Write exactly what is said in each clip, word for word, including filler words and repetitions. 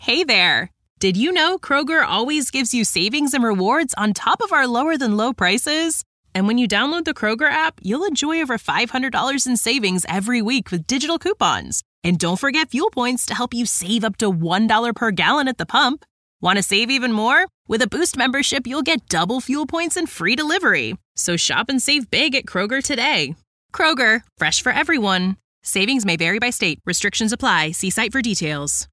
Hey there! Did you know Kroger always gives you savings and rewards on top of our lower-than-low prices? And when you download the Kroger app, you'll enjoy over five hundred dollars in savings every week with digital coupons. And don't forget fuel points to help you save up to one dollar per gallon at the pump. Want to save even more? With a Boost membership, you'll get double fuel points and free delivery. So shop and save big at Kroger today. Kroger, fresh for everyone. Savings may vary by state. Restrictions apply. See site for details.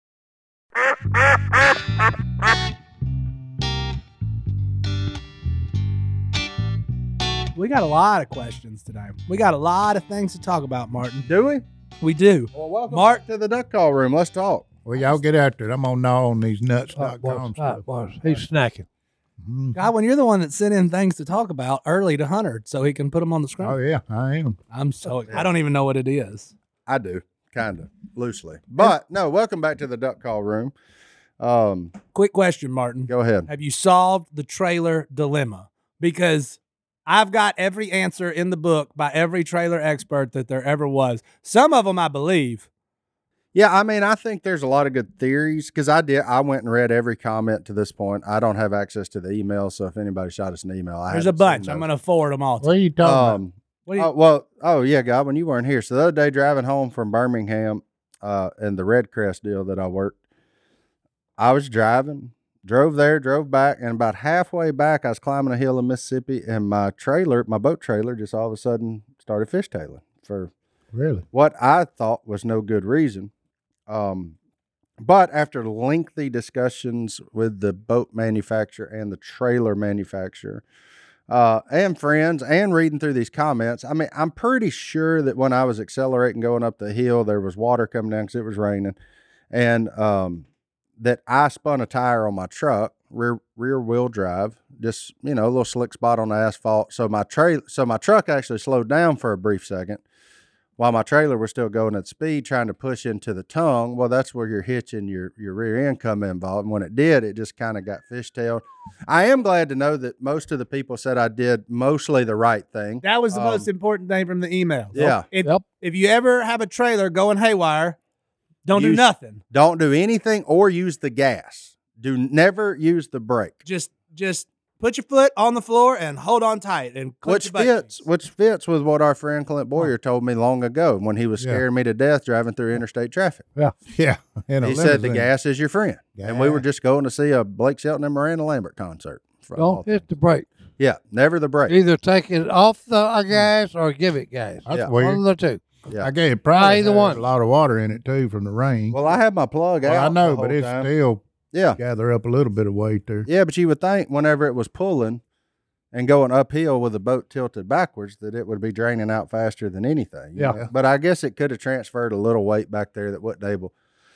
We got a lot of questions today. We got a lot of things to talk about, Martin. Do we? We do. Well, welcome Mark- back to the duck call room. Let's talk. Well, y'all get after it. I'm gonna gnaw on these nuts dot com. Right, boss. He's snacking. Mm. Godwin, you're the one that sent in things to talk about early to Hunter so he can put them on the screen. Oh yeah, I am. I'm so I don't even know what it is. I do, kind of, loosely. But, no, welcome back to the duck call room. Um, Quick question, Martin. Go ahead. Have you solved the trailer dilemma? Because I've got every answer in the book by every trailer expert that there ever was. Some of them I believe. Yeah, I mean, I think there's a lot of good theories because I did. I went and read every comment to this point. I don't have access to the email, so if anybody shot us an email, I There's a haven't bunch. seen I'm those. going to forward them all to What are you talking about? Um, What do you, oh, well, oh yeah, God, when you weren't here. So the other day, driving home from Birmingham, uh, and the Red Crest deal that I worked, I was driving, drove there, drove back, and about halfway back, I was climbing a hill in Mississippi, and my trailer, my boat trailer, just all of a sudden started fishtailing for Really? what I thought was no good reason. Um, but after lengthy discussions with the boat manufacturer and the trailer manufacturer, uh, and friends, and reading through these comments, I mean, I'm pretty sure that when I was accelerating going up the hill, there was water coming down because it was raining, and um, that I spun a tire on my truck, rear rear wheel drive, just you know, a little slick spot on the asphalt. So my trail, so my truck actually slowed down for a brief second, while my trailer was still going at speed, trying to push into the tongue. Well, that's where your hitch and your, your rear end come involved. And when it did, it just kind of got fishtailed. I am glad to know that most of the people said I did mostly the right thing. that was the Um, most important thing from the email. Yeah. If, Yep. if you ever have a trailer going haywire, don't do Use- nothing. Don't do anything or use the gas. Do never use the brake. Just just put your foot on the floor and hold on tight and clip Which your butt fits, cheeks. which fits with what our friend Clint Boyer told me long ago when he was Yeah. scaring me to death driving through interstate traffic. Yeah. In a He said the limousine. gas is your friend, and we were Gas. just going to see a Blake Shelton and Miranda Lambert concert. for all Don't things. hit the brake. Yeah, never the brake. Either take it off the uh, gas or give it gas. That's Yeah. weird. One of the two. Yeah. I gave it probably Either has one. a lot of water in it too from the rain. Well, I had my plug Well, out. I know, the but whole it's time. still yeah, gather up a little bit of weight there. yeah. But you would think whenever it was pulling and going uphill with the boat tilted backwards, that it would be draining out faster than anything. you Yeah. know? But I guess it could have transferred a little weight back there that wasn't able.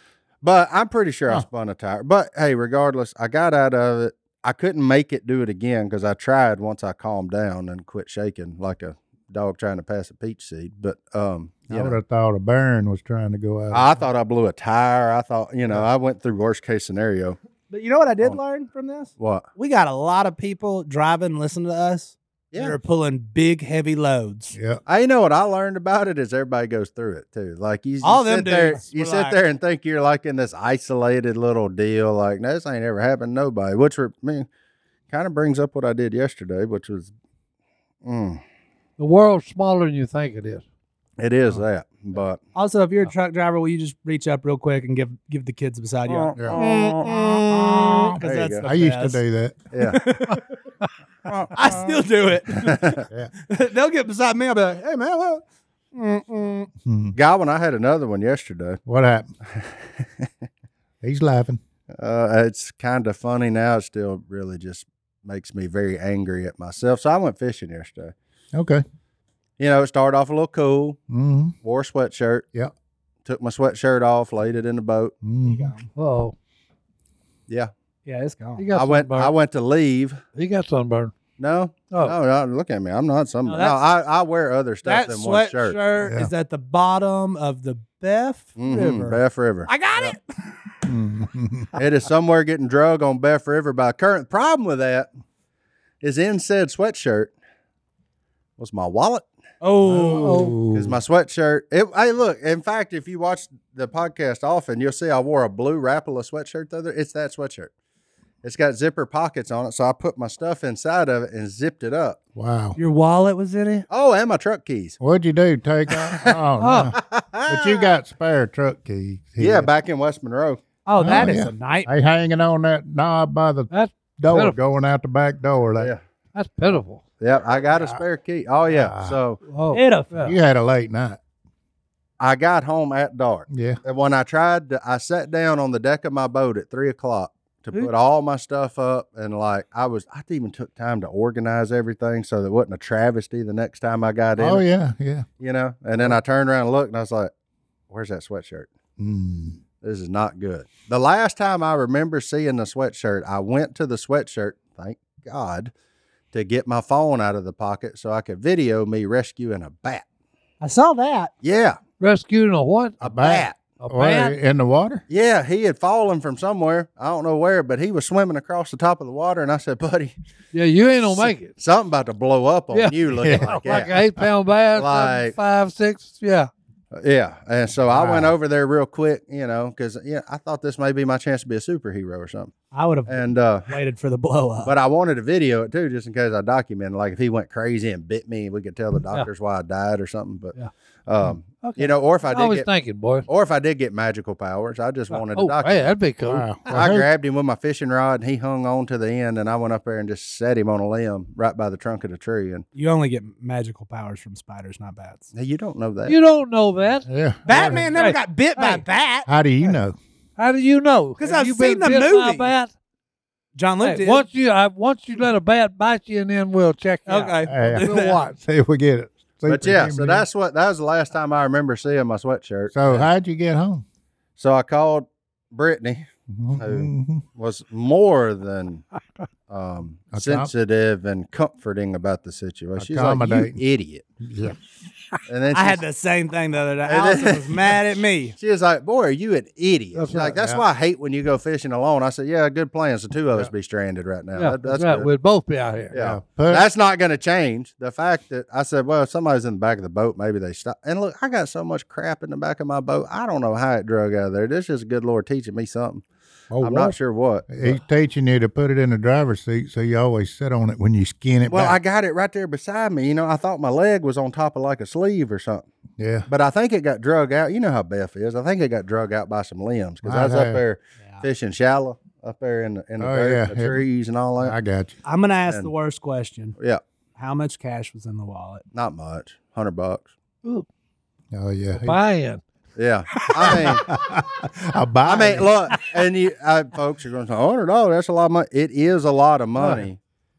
But I'm pretty sure I Huh. spun a tire. But hey, regardless, I got out of it. I couldn't make it do it again because I tried once I calmed down and quit shaking like a dog trying to pass a peach seed. But um, you I would know, have thought a Baron was trying to go out. I thought I blew a tire. I thought, you know, I went through worst case scenario. But you know what I did Oh. learn from this? What? We got a lot of people driving, listening to us. Yeah. They're pulling big, heavy loads. yeah. I you know what I learned about it is everybody goes through it too. Like you, you All them sit there, dudes you were sit like- there and think you're like in this isolated little deal. Like no, this ain't ever happened to nobody. Which were, I mean, kind of brings up what I did yesterday, which was, mm, The world's smaller than you think it is. it is that. But Also, if you're a truck driver, will you just reach up real quick and give give the kids beside you? Oh, Yeah. Because There you that's go. the I used to best. do that. yeah, I still do it. Yeah. They'll get beside me. I'll be like, "Hey man, what?" Mm-mm. Hmm. Godwin, I had another one yesterday. What happened? He's laughing. Uh, it's kind of funny now. It still really just makes me very angry at myself. So I went fishing yesterday. Okay. You know, it started off a little cool. Mm-hmm. Wore a sweatshirt. Yeah. Took my sweatshirt off, laid it in the boat. Mm-hmm. Oh, Yeah. Yeah, it's gone. he got I went sunburn. I went to leave. He got sunburn. No. Oh. No, no, look at me. I'm not some No, no, that's- I, I wear other stuff That than one shirt. sweatshirt Yeah. is at the bottom of the Beth Mhm, River. Beth River. I got it. Mm-hmm. It is somewhere getting drug on Beth River by current. Problem with that is in said sweatshirt was my wallet, Oh, Because my sweatshirt, it, hey, look, in fact, if you watch the podcast often, you'll see I wore a blue Rapala sweatshirt the other. It's that sweatshirt. It's got zipper pockets on it, so I put my stuff inside of it and zipped it up. Wow. your wallet was in it? Oh, and my truck keys. What'd you do? Take off? Oh, no. But you got spare truck keys. Yeah, here. back in West Monroe. Oh, that Oh, is yeah. a night. They hanging on that knob by the That's door, pitiful. going out the back door. Like, Yeah. That's pitiful. Yep, I got a spare key. Oh, yeah. Ah. So Oh, Pitiful. You had a late night. I got home at dark. Yeah. And when I tried to, I sat down on the deck of my boat at three o'clock to put all my stuff up. And like, I was, I even took time to organize everything so that it wasn't a travesty the next time I got in, Oh, it, yeah, yeah. you know? And then I turned around and looked and I was like, where's that sweatshirt? Mm. This is not good. The last time I remember seeing the sweatshirt, I went to the sweatshirt, thank God, to get my phone out of the pocket so I could video me rescuing a bat. I saw that. Yeah, rescuing a what? a bat. bat. A Well, bat? in the water? Yeah, he had fallen from somewhere. I don't know where, but he was swimming across the top of the water. And I said, buddy, Yeah, you ain't gonna make it. something about to blow up on Yeah. you looking Yeah. like Like that. an eight pound bat, Like- five, six. Yeah. Yeah. And so I went Wow. over there real quick, you know, because yeah, I thought this may be my chance to be a superhero or something. I would have And, uh, waited for the blow up. but I wanted to video it too, just in case I documented. Like if he went crazy and bit me, we could tell the doctors why I died or something. But, Yeah. um, Okay. you know, or if I I, did was get, thinking, boy. or if I did get magical powers, I just wanted to Oh, document. hey, that'd be cool. Wow. Well, I who- grabbed him with my fishing rod and he hung on to the end and I went up there and just set him on a limb right by the trunk of the tree. And You only get magical powers from spiders, not bats. hey, you don't know that. You don't know that. Yeah. Batman never Hey, got bit by hey. a bat. How do you know? How do you know? 'Cause Have I've you seen been the bit by a movie. bat? John Luke Hey, did. once you, I, once you let a bat bite you, and then we'll check you out. Okay. Hey, We'll watch. see if we get it. See But if we yeah, can so be- that's what that was the last time I remember seeing my sweatshirt. So how'd you get home? So I called Brittany, Mhm. was more than um, Accom- sensitive and comforting about the situation. She's like, "You Accommodating. idiot," Yeah. and then I had she's- the same thing the other day. And then- Allison was mad at me. She was like, "Boy, are you an idiot?" That's She's like, right, "That's yeah. why I hate when you go fishing alone." I said, "Yeah, good plan. So two of us be stranded right now. Yeah, That- that's that's right. good." We'd both be out here. Yeah. Put- That's not going to change. The fact that I said, well, if somebody's in the back of the boat, maybe they stop. And look, I got so much crap in the back of my boat. I don't know how it drug out of there. This is a good Lord teaching me something. oh, I'm what? not sure what. He's teaching you to put it in the driver's seat so you always sit on it when you skin it Well, I back. got it right there beside me. You know, I thought my leg was on top of like a sleeve or something. yeah. But I think it got drug out. You know how Beth is. I think it got drug out by some limbs because I Might was up have. there Yeah. fishing shallow up there in the, in the, Oh, dirt, yeah. the It- trees and all that. I got you. I'm going to ask And- the worst question. yeah, How much cash was in the wallet? not much. Hundred bucks. Ooh, Oh, yeah. He- buy-in. Yeah. I mean, I'll buy I mean, it. look, and you I, folks are going to say, hundred dollars, that's a lot of money. It is a lot of money,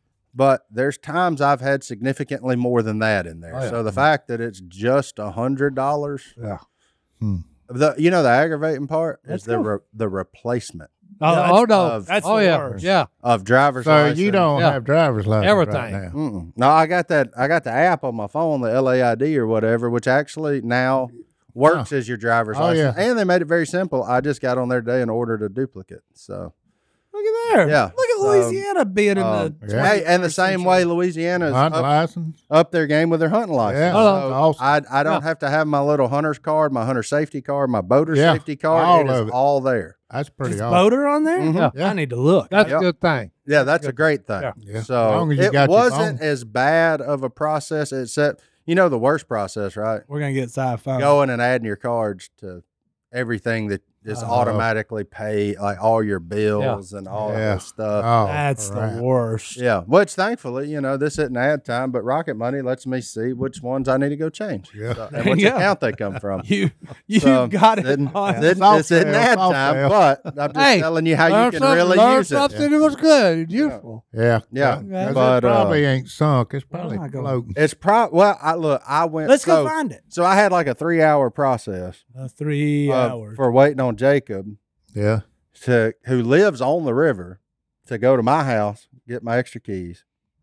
but there's times I've had significantly more than that in there. Oh, yeah. So the fact that it's just a hundred dollars, Yeah. Hmm. the you know the aggravating part Let's is the go. re, the replacement Oh, Yeah, that's, oh, no. of- that's oh, the yeah. worst. Yeah. of driver's So license. you don't Yeah. have driver's license Everything. right now. Mm-mm. No, I got that. I got the app on my phone, the L A I D or whatever, which actually now works as your driver's Oh, license, yeah. and they made it very simple. I just got on there today and ordered a duplicate. So. Look at there. Yeah. Look at So, Louisiana being in Um, the. Yeah. Hey, and the same way Louisiana is Hunt up, license? up their game with their hunting license. Yeah. So Oh, awesome. I I don't have to have my little hunter's card, my hunter safety card, my boater Yeah, safety card. all It is of it. all there. That's pretty Is awesome. Boater on there? Mhm. Yeah. I need to look. That's Yep. a good thing. Yeah, that's a great thing. Yeah. Yeah. So As long as you it got your wasn't phone. as bad of a process, except you know the worst process, right? We're going to get sci-fi. Going and adding your cards to everything that is Oh. automatically paid, like all your bills and all Yeah. that stuff. Oh, That's crap. the worst. Yeah, which thankfully, you know, this isn't ad time, but Rocket Money lets me see which ones I need to go change. Yeah. So- and which Yeah. account they come from. You you So, got it didn't- on. didn't- Soft this isn't sale, ad soft time, sale. but I'm just Hey, telling you how you learn can something, really learn use it. something. It was good. It's useful. Yeah. Yeah, Because but, it uh, probably ain't sunk. It's Where probably am I going? floating. It's pro. Well, I look. I went. Let's so, go find it. So I had like a three hour process Uh, three uh, hours. for waiting on Jacob Yeah. to who lives on the river to go to my house, get my extra keys,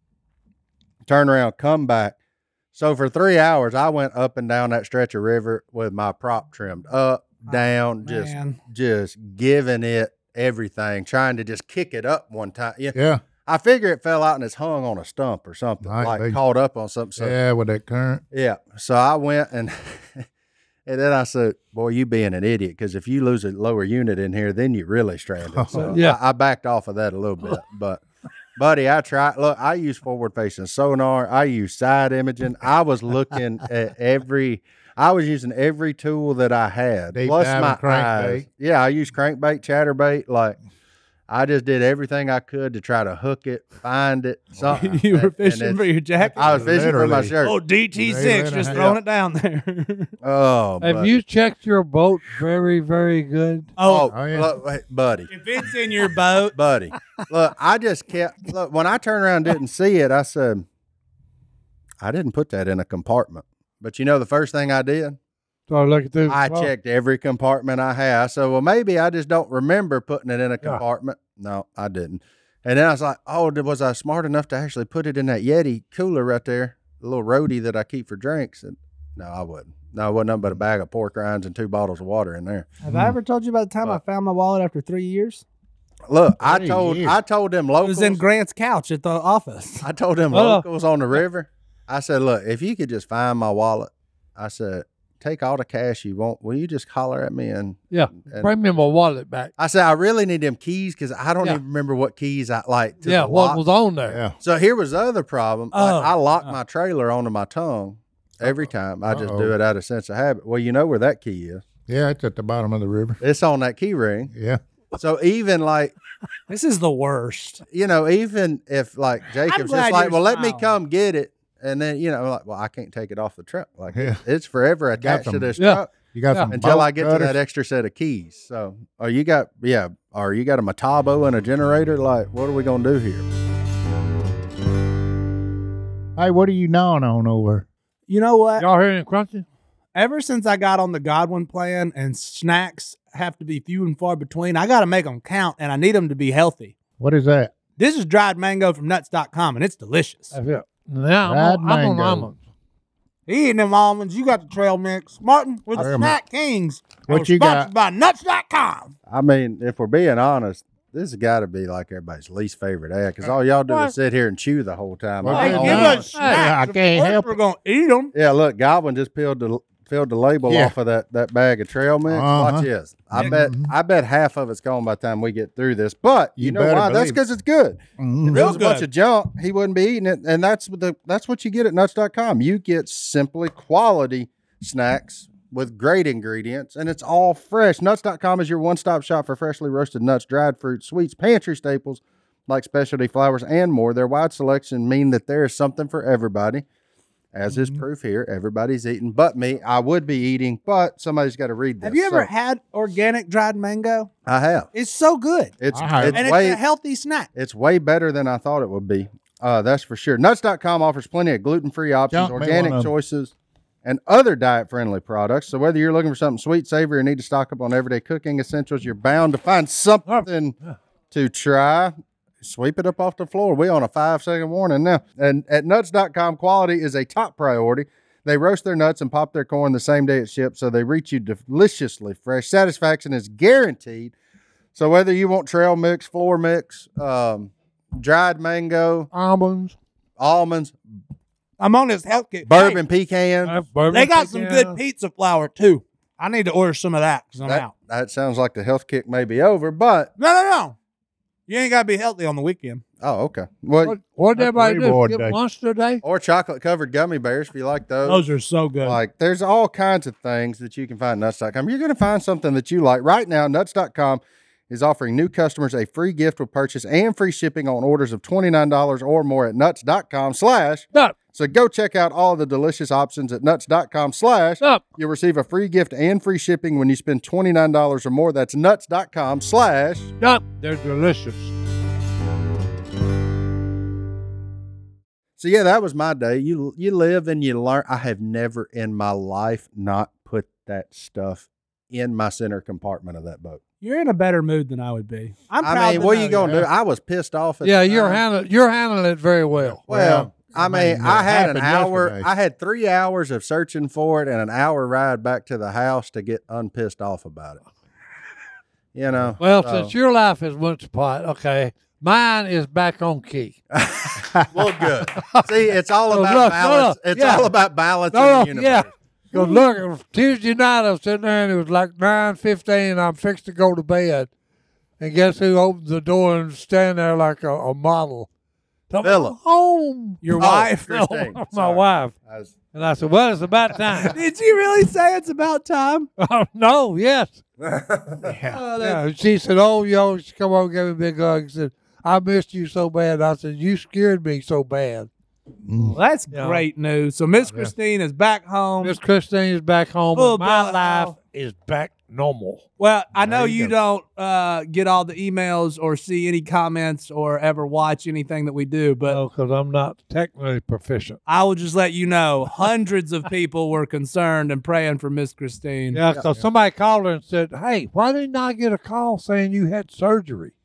turn around, come back. So for three hours, I went up and down that stretch of river with my prop trimmed up, down, just Man. just giving it everything, trying to just kick it up one time. Yeah. Yeah. I figure it fell out and it's hung on a stump or something, Might like be. caught up on something. So, Yeah, with that current. yeah. So I went and and then I said, "Boy, you being an idiot, because if you lose a lower unit in here, then you're really stranded." So Yeah. I, I backed off of that a little bit, but. Buddy, I tried. Look, I use forward-facing sonar. I use side imaging. I was looking at every. I was using every tool that I had, Deep plus diving my crankbait. eyes. Yeah, I used crankbait, chatterbait. Like, I just did everything I could to try to hook it, find it, something. You were And- and fishing for it's- your jacket. I was fishing for my Literally. shirt. Oh, D T six, They let just it throwing have- it down there. Oh, Have buddy. you checked your boat very, very good? Oh, Oh, yeah. look, wait, buddy. if it's in your boat, Buddy, look, I just kept look when I turned around and didn't see it, I said, I didn't put that in a compartment. But you know the first thing I did? So I look at this. I well, checked every compartment I had. I said, well, maybe I just don't remember putting it in a compartment. No, I didn't. And then I was like, oh, did- was I smart enough to actually put it in that Yeti cooler right there, the little roadie that I keep for drinks? And no, I wouldn't. No, it wasn't nothing but a bag of pork rinds and two bottles of water in there. have I ever told you about the time I What? found my wallet after three years? Look, I Three told years. I told them It locals. was in Grant's couch at the office. I told them Uh. locals on the river. I said, look, if you could just find my wallet, I said, take all the cash you want. Will you just holler at me? And, Yeah. and Bring me my wallet back. I said, I really need them keys because I don't Yeah. even remember what keys I like. To Yeah. the What lock. was on there? Yeah. So here was the other problem. Like, Oh, I lock oh. my trailer onto my tongue every time. I just Uh-oh. do it out of sense of habit. Well, you know where that key is. Yeah, it's at the bottom of the river. It's on that key ring. Yeah. So even like, This is the worst. you know, even if like Jacob's glad just like, you're well, let me smiling. come get it. And then, you know, like, well, I can't take it off the truck. Like, Yeah. it's forever attached to some- this Yeah. truck You got Yeah. some until bolt I get to cutters? that extra set of keys. So, oh, you got, yeah, or you got a Metabo and a generator? Like, what are we going to do here? Hey, what are you gnawing on over? You know what? Y'all hear any crunching? Ever since I got on the Godwin plan and snacks have to be few and far between, I got to make them count and I need them to be healthy. What is that? This is dried mango from nuts dot com and it's delicious. That's it. Now I'm, Dried on, I'm on mango. almonds. He eating them almonds. You got the trail mix. Martin, with the Trail Snack Kings. What We're you sponsored got? by nuts dot com. I mean, if we're being honest, this has got to be like everybody's least favorite ad because all y'all do What? is sit here and chew the whole time. Well, I Hey, Oh, don't give know. no. us snacks. Yeah, I Of can't course help We're it. going to eat them. Yeah, look, Godwin just peeled the filled the label Yeah. off of that, that bag of trail mix. Uh-huh. Watch this. I Yeah. bet I bet half of it's gone by the time we get through this. But you, You know better why? That's believe it. because it's good. Mhm. If it Real was a bunch good. of junk, he wouldn't be eating it. And that's what the that's what you get at nuts dot com. You get simply quality snacks with great ingredients, and it's all fresh. nuts dot com is your one-stop shop for freshly roasted nuts, dried fruits, sweets, pantry staples like specialty flours and more. Their wide selection mean that there is something for everybody. As is proof here, everybody's eating but me. I would be eating, but somebody's got to read this. Have you ever So, had organic dried mango? I have. It's so good. It's I have. it's And way it's a healthy snack. it's way better than I thought it would be. Uh, that's for sure. nuts dot com offers plenty of gluten-free options, Junk me organic one of 'em. choices, and other diet-friendly products. So whether you're looking for something sweet, savory, or need to stock up on everyday cooking essentials, you're bound to find something to try. Sweep it up off the floor. We on a five-second warning now. And at nuts dot com, quality is a top priority. They roast their nuts and pop their corn the same day it ships, so they reach you deliciously fresh. Satisfaction is guaranteed. So whether you want trail mix, floor mix, um, dried mango, Almonds. almonds, I'm on this health kick. bourbon pecan, Uh, bourbon Hey, they got some pecan. good pizza flour too. I need to order some of that because I'm that, out. that sounds like the health kick may be over, but No, no, no. You ain't got to be healthy on the weekend. oh, okay. Well, What, what did That's everybody do? reward Get day. lunch today? or chocolate covered gummy bears if you like those. Those are so good. Like, there's all kinds of things that you can find at nuts dot com. You're going to find something that you like. Right now, nuts dot com is offering new customers a free gift with purchase and free shipping on orders of twenty-nine dollars or more at nuts dot com slash. Stop. So go check out all the delicious options at nuts dot com slash. Stop. You'll receive a free gift and free shipping when you spend twenty-nine dollars or more. That's nuts dot com slash. Stop. They're delicious. So yeah, that was my day. You you live and you learn. I have never in my life not put that stuff in my center compartment of that boat. You're in a better mood than I would be. I'm proud I mean, to what know are you gonna you. do? I was pissed off at Yeah, the you're time. handling you're handling it very well. Well, I I mean, mean, I it had an happened hour. yesterday. I had three hours of searching for it and an hour ride back to the house to get unpissed off about it. You know. Well, so- since your life is went to pot, okay, Mine is back on key. Well, good. See, it's all No, about look, no, balance. no, It's yeah. all about balance No, in the no, universe. yeah. Because look, Tuesday night I was sitting there and it was like nine fifteen and I'm fixed to go to bed. And guess who opened the door and stand there like a, a model? Philip. Home. Your Oh, wife? No, Christine, my sorry. wife. I was- And I said, well, it's about time. Did you really say it's about time? Oh, no, yes. Oh, Yeah, and she said, oh, yo, she come over and gave me a big hug. She said, I missed you so bad. I said, you scared me so bad. Well, that's Yeah. great news. So Miss Christine is back home. Miss Christine is back home. Full And my boat life house. is back normal. Well, I know There you you don't uh, get all the emails or see any comments or ever watch anything that we do, but No, because I'm not technically proficient. I will just let you know hundreds of people were concerned and praying for Miss Christine. Yeah, because somebody called her and said, hey, why didn't I get a call saying you had surgery?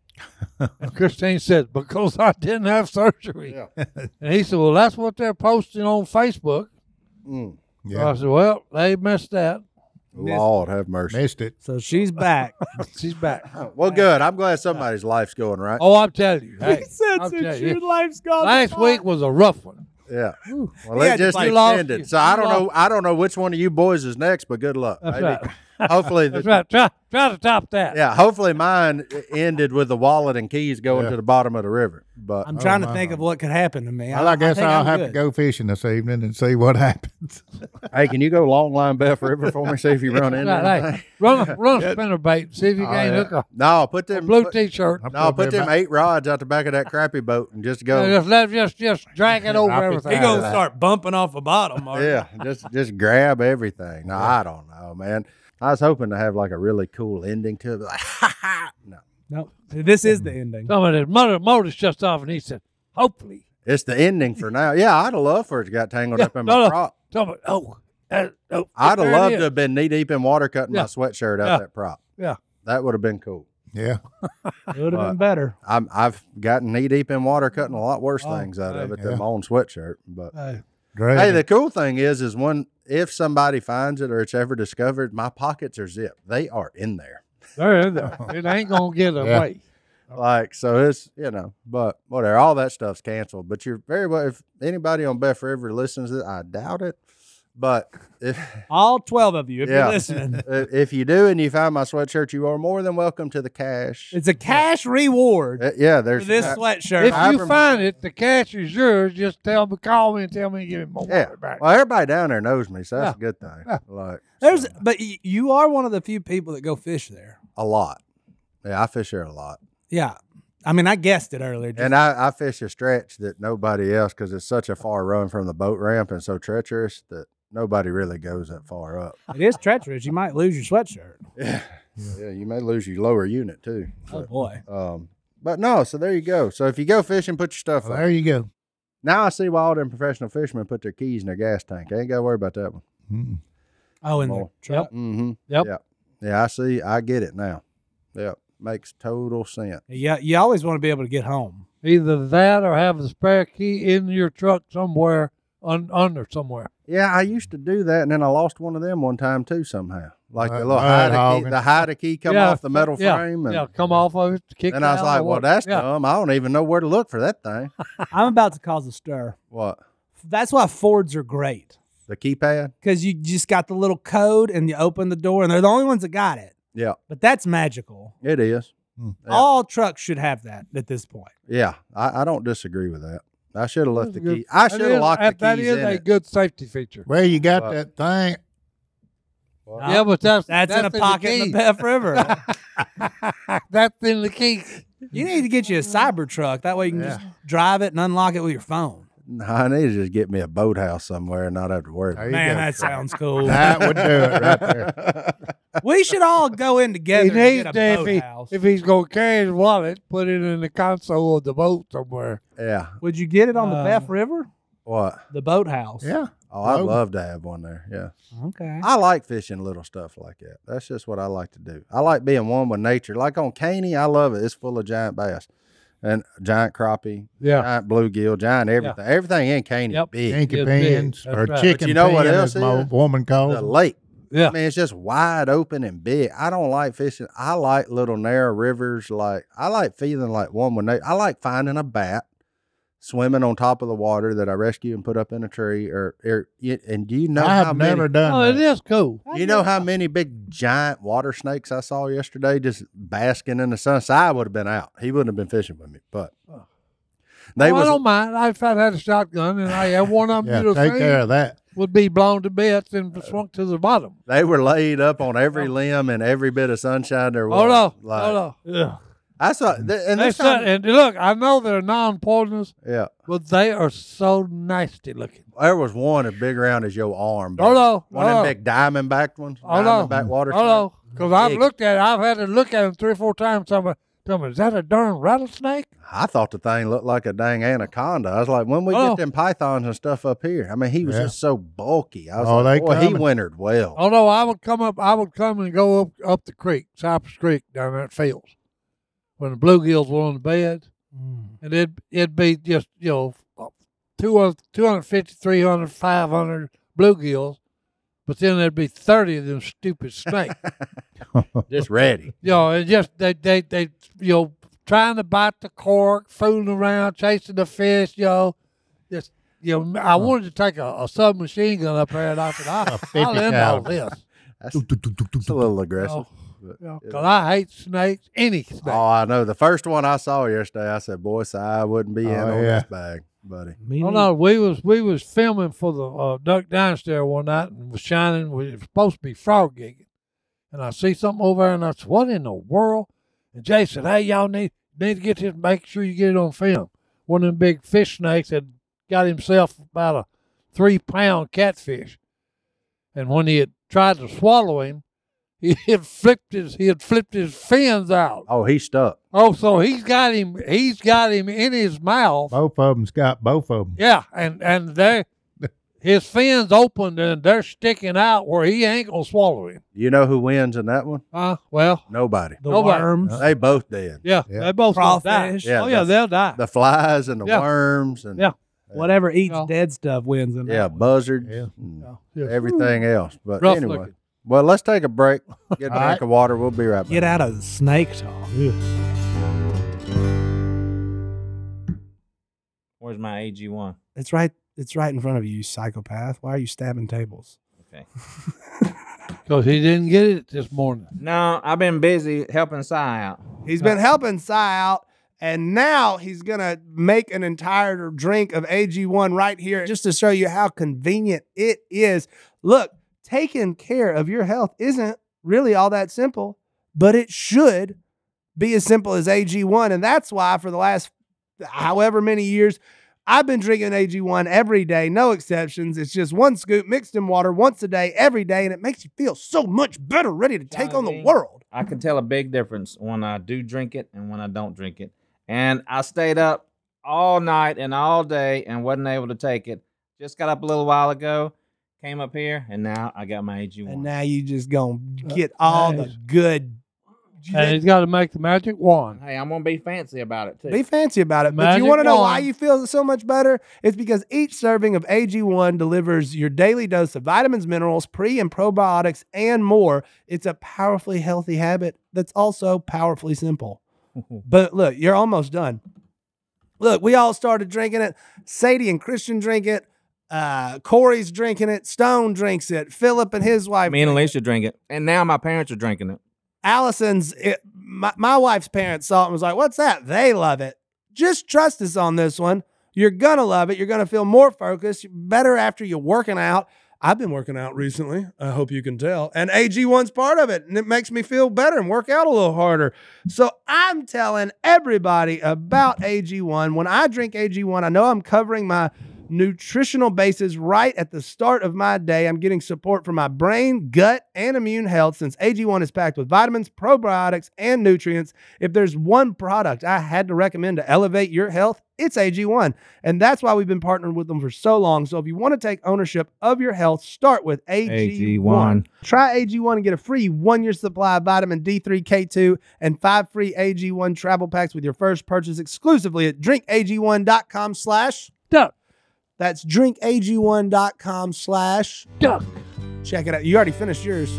And Christine said, because I didn't have surgery. Yeah. And he said, well, that's what they're posting on Facebook. Mm. So I Yeah, said, well, they missed that. Lord have mercy. missed it. So she's back. She's back. Well, good. I'm glad somebody's life's going right. Oh, I'm telling you. Hey, He said I'll since tell your you. life's gone. Last to week was a rough one. Yeah. Well, He it had to just play- You lost extended. you. So I You don't lost- know. I don't know which one of you boys is next, but good luck. That's Maybe- right. Hopefully, the, That's right. Try, try to top that. yeah. Hopefully, mine ended with the wallet and keys going Yeah. to the bottom of the river. But I'm trying to my. think of what could happen to me. Well, I guess think I'll I'm have to good. go fishing this evening and see what happens. hey, can you go long line Beth River for me? See if you run in Right, there. hey, run a, run a spinner bait. See if you Oh, can yeah. hook a No, put them blue put, T-shirt. No, put them eight rods out the back of that crappy boat and just go. Yeah, just let just just drag it over Drop it everything. He down. gonna start bumping off the bottom. Mark. Yeah, just just grab everything. No, I don't know, man. I was hoping to have like a really cool ending to it. Like, ha ha. No, No, this is the ending. Some of his motor motor's just off, and he said, "Hopefully." it's the ending for now. Yeah, I'd have loved for it to got tangled Yeah, up in no, my no. prop. Somebody, oh, uh, oh, I'd have there it loved is. to have been knee deep in water cutting Yeah. my sweatshirt out Yeah. that prop. Yeah. That would have been cool. Yeah. It would have Uh, been better. I'm, I've gotten knee deep in water cutting a lot worse Oh, things out of hey. it than Yeah. my own sweatshirt. But Hey, Great. hey, the cool thing is, is when if somebody finds it or it's ever discovered, my pockets are zipped. They are in there. there it is. It ain't gonna get away. Like, so it's, you know, but whatever, all that stuff's canceled. But you're very well, if anybody on Beth River listens to it, I doubt it. But if, All twelve of you, if Yeah. you're listening, if you do and you find my sweatshirt, you are more than welcome to the cash. it's a cash reward Uh, yeah, for there's this uh, sweatshirt. If I you rem- find it, the cash is yours. Just tell me, call me, and tell me to give me my yeah. money back. Well, everybody down there knows me, so that's Yeah. a good thing. Yeah. Like, There's, so, but y- you are one of the few people that go fish there. a lot. Yeah, I fish there a lot. Yeah, I mean, I guessed it earlier. Just- And I, I fish a stretch that nobody else, because it's such a far run from the boat ramp and so treacherous that nobody really goes that far up. it is treacherous. You might lose your sweatshirt. Yeah, yeah, you may lose your lower unit too. Oh But, boy. um, but no, so there you go. So if you go fishing, put your stuff Well, up. there you go. Now I see why all them professional fishermen put their keys in their gas tank. I ain't got to worry about that one. Mm. Oh, in the More. truck. Mm-hmm. Yep. Yeah. Yeah, I see. I get it now. Yep. Makes total sense. Yeah, you always want to be able to get home. Either that or have the spare key in your truck somewhere un- under somewhere. Yeah, I used to do that, and then I lost one of them one time too somehow. Like the Uh, little mud hide key, hogging. the hide key come Yeah, off the metal yeah, frame, and yeah, come off of it. Kick then I was down like, or "Well, what. that's yeah. dumb. I don't even know where to look for that thing." I'm about to cause a stir. What? That's why Fords are great, The keypad? because you just got the little code and you open the door, and they're the only ones that got it. Yeah, But that's magical. it is. Hmm. Yeah. All trucks should have that at this point. Yeah, I, I don't disagree with that. I should have left That's the a key. good- I that should have is- locked the that- keys That is in a it. good safety feature. Well, you got Well- that thing. Well, Yeah, but that's That's, in a pocket in key. the Beth River. That's in the key. You need to get you a cyber truck. That way you can just drive it and unlock it with your phone. no, I need to just get me a boathouse somewhere and not have to worry There about you Man, go. that sounds cool. That would do it right there. it. We should all go in together He and needs get to, a if, he, boathouse. if he's going to carry his wallet, put it in the console of the boat somewhere. Yeah. Would you get it on the Um, Beth River? What? The boathouse. Yeah. Oh, I'd Well- love to have one there. Yeah. Okay. I like fishing little stuff like that. That's just what I like to do. I like being one with nature. Like on Caney, I love it. It's full of giant bass and giant crappie, Yeah. giant bluegill, giant everything. Everything in Caney Yep. big. Kinky It's big. pins That's or right. chicken But you know what pin, else as my is? woman calls The it. lake. Yeah. I mean, it's just wide open and big. I don't like fishing. I like little narrow rivers. Like I like feeling like one with nature. I like finding a bat swimming on top of the water that I rescue and put up in a tree. Or, or and do you know I how have many? never done Oh, that. it is cool. You know how many big giant water snakes I saw yesterday just basking in the sun? So I would have been out. He wouldn't have been fishing with me, but they Oh, I was don't mind. If I had a shotgun and I had one of them Yeah, do the take same, care of that. would be blown to bits and shrunk to the bottom. they were laid up on every limb and every bit of sunshine there was. Hold on. Like, Hold on. Yeah. I saw, th- and They this said, time, and look, I know they're non-poisonous, yeah, but they are so nasty looking. there was one as big around as your arm. Hold on. One of Hold them on. big diamond-backed ones. Hold on. Diamondback water Hold on. Because I've Big. looked at it. I've had to look at them three or four times. Tell me, tell me, is that a darn rattlesnake? I thought the thing looked like a dang anaconda. I was like, when we Oh. get them pythons and stuff up here? I mean, he was Yeah. just so bulky. I was Oh, like, they boy, he coming. wintered well. Oh no, I would come up. I would come and go up up the creek, Cypress Creek, down there at Fields, when the bluegills were on the bed, and it it'd be just you know two hundred, two hundred fifty, three hundred, five hundred bluegills, but then there'd be thirty of them stupid snakes. Just ready. You know, and just they they they you know trying to bite the cork, fooling around, chasing the fish. You know, just you know, I wanted to take a, a submachine gun up there, and I said, I, I'll end all caliber. this. That's, it's a little aggressive. Oh, but, yeah, yeah. 'cause I hate snakes, any snake. Oh, I know. The first one I saw yesterday, I said, boy, so I wouldn't be in Oh, on yeah. this bag, buddy. Me Oh neither. no, we was we was filming for the uh, Duck Dynasty there one night and was shining. We was supposed to be frog gigging, and I see something over there, and I said, "What in the world?" And Jay said, "Hey, y'all need need to get this. Make sure you get it on film." One of them big fish snakes had got himself about a three pound catfish, and when he had tried to swallow him, he had flipped his he had flipped his fins out. Oh, he stuck. Oh, so he's got him. He's got him in his mouth. Both of them's got both of them. Yeah, and and they his fins opened and they're sticking out where he ain't gonna swallow him. You know who wins in that one? Uh, well, Nobody. The Nobody. worms, They both dead. yeah, Yeah. they both gonna die. Crawfish. Yeah, oh yeah, the- they'll die. The flies and the Yeah. worms and Yeah. whatever eats No. dead stuff wins. In that yeah, one. buzzards, Yeah. and Yeah. everything else. But Rough anyway, looking. well, let's take a break. Get a All drink right. of water. We'll be right back. Get out of snake talk. Where's my A G one? It's right. It's right in front of you, you psychopath. Why are you stabbing tables? Okay. Because he didn't get it this morning. No, I've been busy helping Si out. He's been helping Si out, and now he's gonna make an entire drink of A G one right here, just to show you how convenient it is. Look, taking care of your health isn't really all that simple, but it should be as simple as A G one, and that's why for the last however many years, I've been drinking A G one every day, no exceptions. It's just one scoop mixed in water once a day, every day, and it makes you feel so much better, ready to take on the Johnny. world. I can tell a big difference when I do drink it and when I don't drink it. And I stayed up all night and all day and wasn't able to take it. Just got up a little while ago, came up here, and now I got my A G one. And now you just gonna get all the nice. good. And he's got to make the magic wand. Hey, I'm gonna be fancy about it too. Be fancy about it. But you Magic want to know why wand. you feel so much better? It's because each serving of A G one delivers your daily dose of vitamins, minerals, pre and probiotics, and more. It's a powerfully healthy habit that's also powerfully simple. But look, you're almost done. Look, we all started drinking it. Sadie and Christian drink it. Uh, Corey's drinking it. Stone drinks it. Philip and his wife. Me and Alicia drink it, and now my parents are drinking it. Allison's, it, my, my wife's parents saw it and was like, what's that? They love it. Just trust us on this one. You're going to love it. You're going to feel more focused, better after you're working out. I've been working out recently. I hope you can tell. And A G one's part of it. And it makes me feel better and work out a little harder. So I'm telling everybody about A G one. When I drink A G one, I know I'm covering my nutritional bases right at the start of my day. I'm getting support from my brain, gut, and immune health since A G one is packed with vitamins, probiotics, and nutrients. If there's one product I had to recommend to elevate your health, it's A G one. And that's why we've been partnering with them for so long. So if you want to take ownership of your health, start with A G one. A G one. Try A G one and get a free one-year supply of vitamin D three, K two, and five free A G one travel packs with your first purchase exclusively at drinkag1.com slash Duck, that's drinkag1.com slash duck. Check it out. You already finished yours.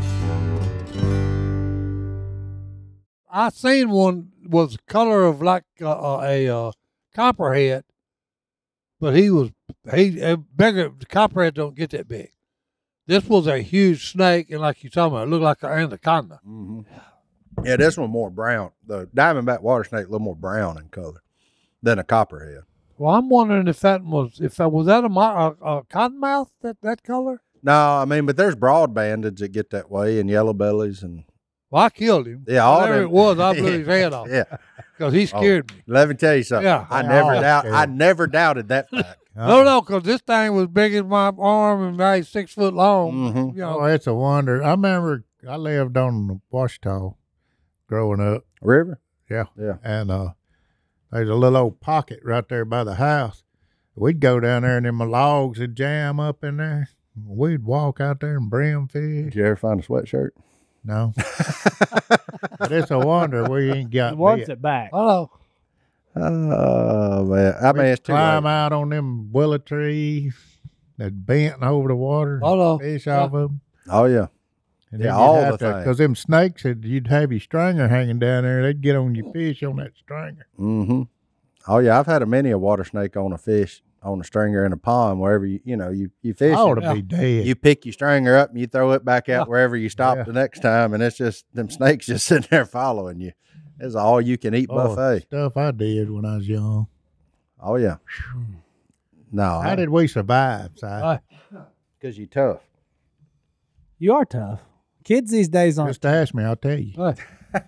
I seen one was color of like uh, uh, a uh, copperhead, but he was he uh, bigger. The copperhead don't get that big. This was a huge snake, and like you talking about, it looked like an anaconda. Mm-hmm. Yeah, this one more brown. The diamondback water snake a little more brown in color than a copperhead. Well, I'm wondering if that was if that was that a, mo- a, a cottonmouth that that color. No, I mean, but there's broad bandeds that get that way, and yellow bellies, and Well, I killed him. yeah, all Whatever them. it was, I blew his head off. Yeah, because he scared me. let me tell you something. Yeah. I never Oh, doubt. scared. I never doubted that fact. No, no, because this thing was big as my arm and maybe six foot long. Mhm. You Oh, know, it's a wonder. I remember I lived on the Washita growing up, River. Yeah. Yeah. and uh, there's a little old pocket right there by the house. We'd go down there and then my logs would jam up in there. We'd walk out there and brim Did fish. you ever find a sweatshirt? No, but it's a wonder we ain't got He wants bit. it back. hello. Oh man, I mean, We'd it's too climb late. out on them willow trees that bent over the water. and Hello. Fish Yeah. off of them. Oh yeah, And Yeah, all the things. Because them snakes, had, you'd have your stringer hanging down there. They'd get on your fish on that stringer. mm-hmm. Oh yeah, I've had a many a water snake on a fish on a stringer in a pond wherever you you know you you fish. I ought to Yeah. be dead. You pick your stringer up and you throw it back out Yeah. wherever you stop Yeah. the next time, and it's just them snakes just sitting there following you. It's all you can eat Oh, buffet. stuff I did when I was young. Oh yeah. No, How did we survive, Si? Uh, because you tough. You are tough. Kids these days aren't. Just ask me, I'll tell you. uh,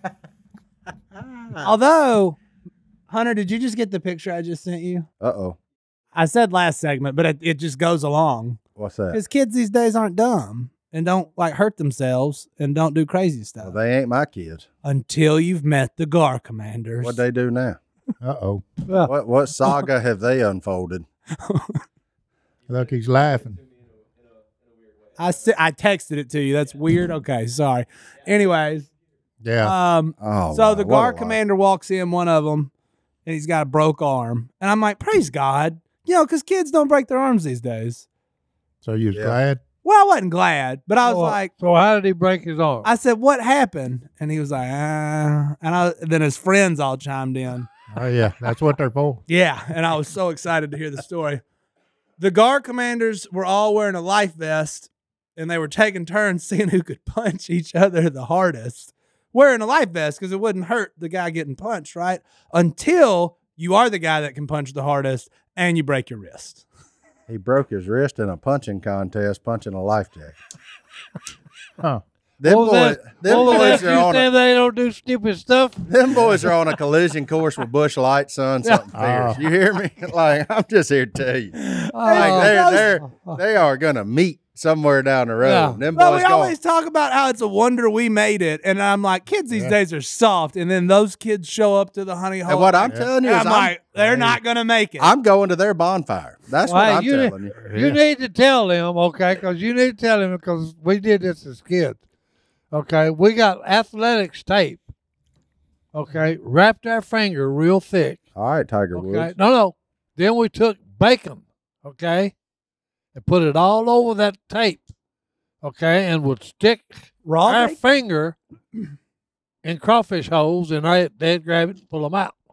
Although, Hunter, did you just get the picture I just sent you? Uh oh. I said last segment, but it, it just goes along. What's that? Because kids these days aren't dumb and don't like hurt themselves and don't do crazy stuff Well, they ain't my kids. until you've met the Gar Commanders. What they do now? Uh oh. What what saga have they unfolded? Look, he's laughing. I se- I texted it to you. That's weird. Okay, sorry. Anyways, Yeah. um, Oh, so wow, the what a Gar life. Commander walks in, one of them, and he's got a broke arm, and I'm like, praise God, you know, because kids don't break their arms these days. So you was Yeah. glad? Well, I wasn't glad, but I was so, like, so how did he break his arm? I said, what happened? And he was like, ah. And I, then his friends all chimed in. Oh, yeah. That's what they're for. Yeah, and I was so excited to hear the story. The Guard commanders were all wearing a life vest, and they were taking turns seeing who could punch each other the hardest. Wearing a life vest because it wouldn't hurt the guy getting punched, right? Until you are the guy that can punch the hardest and you break your wrist. He broke his wrist in a punching contest, punching a life jacket. Huh. Them What was boys, that? them What was boys that? are You on say a, they don't do stupid stuff? them boys are on a collision course with Bush Light, son. Something fierce. Oh. You hear me? Like I'm just here to tell you, Oh, like they're, those- they're they are gonna meet somewhere down the road. Yeah. Them But boys we going. always talk about how it's a wonder we made it. And I'm like, kids these Yeah. days are soft. And then those kids show up to the honey hole. And what I'm Yeah. telling you And is, I'm I'm, like, they're not going to make it. I'm going to their bonfire. That's Well, what hey, I'm you, telling you. You Yeah. need to tell them, okay? Because you need to tell them because we did this as kids. Okay, we got athletics tape. Okay, wrapped our finger real thick. All right, Tiger Okay, Woods. no, no. Then we took bacon. Okay, and put it all over that tape. Okay, and would stick Raw our bacon? finger in crawfish holes, and they, they'd grab it and pull them out.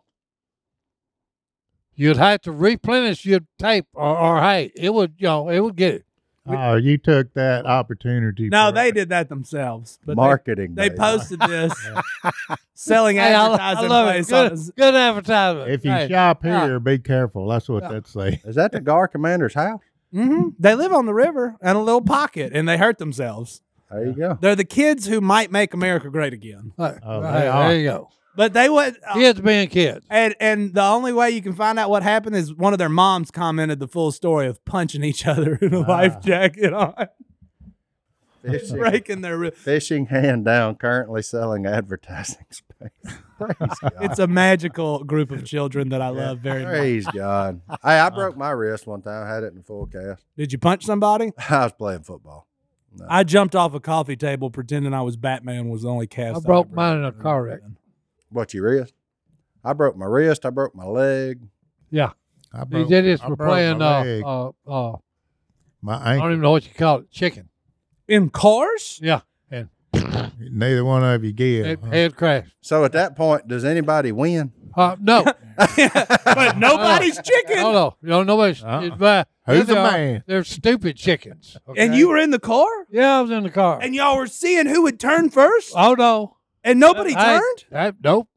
You'd have to replenish your tape, or, or hey, it would, you know, it would get it. Oh, you took that opportunity. No, for- they did that themselves. But they- Marketing. They, baby. posted this selling Hey, I, I advertising love it. place on Good, his- good advertisement. If you Hey, shop yeah. here, be careful. That's what Yeah. that say. Is that the Gar Commander's house? Mhm. They live on the river in a little pocket, and they hurt themselves. There you go. They're the kids who might make America great again. Hey, Oh, hey, they are. there you go. But they would. uh, Kids being kids. And and the only way you can find out what happened is one of their moms commented the full story of punching each other in a life jacket on, Fishing, breaking their. ri- fishing hand down, currently selling advertising space. Praise God. It's a magical group of children that I love very much. Praise God. Hey, I broke my wrist one time. I had it in full cast. Did you punch somebody? I was playing football. No. I jumped off a coffee table pretending I was Batman. Was the only cast. I broke ever mine in a did. car wreck. What, your wrist? I broke my wrist. I broke my leg. Yeah. I They broke, did this I for broke playing, my uh, leg, uh, uh, my I don't ankle. even know what you call it, chicken. In cars? Yeah, and Neither one of you give. head, huh? head crash. So at that point, does anybody win? Uh, no, But nobody's chicken. no, no, no, nobody's. Uh-uh. it- uh, Who's they the are- man? They're stupid chickens. And okay? you were in the car? Yeah, I was in the car. And y'all were seeing who would turn first? oh no, And nobody I- turned? I, nope.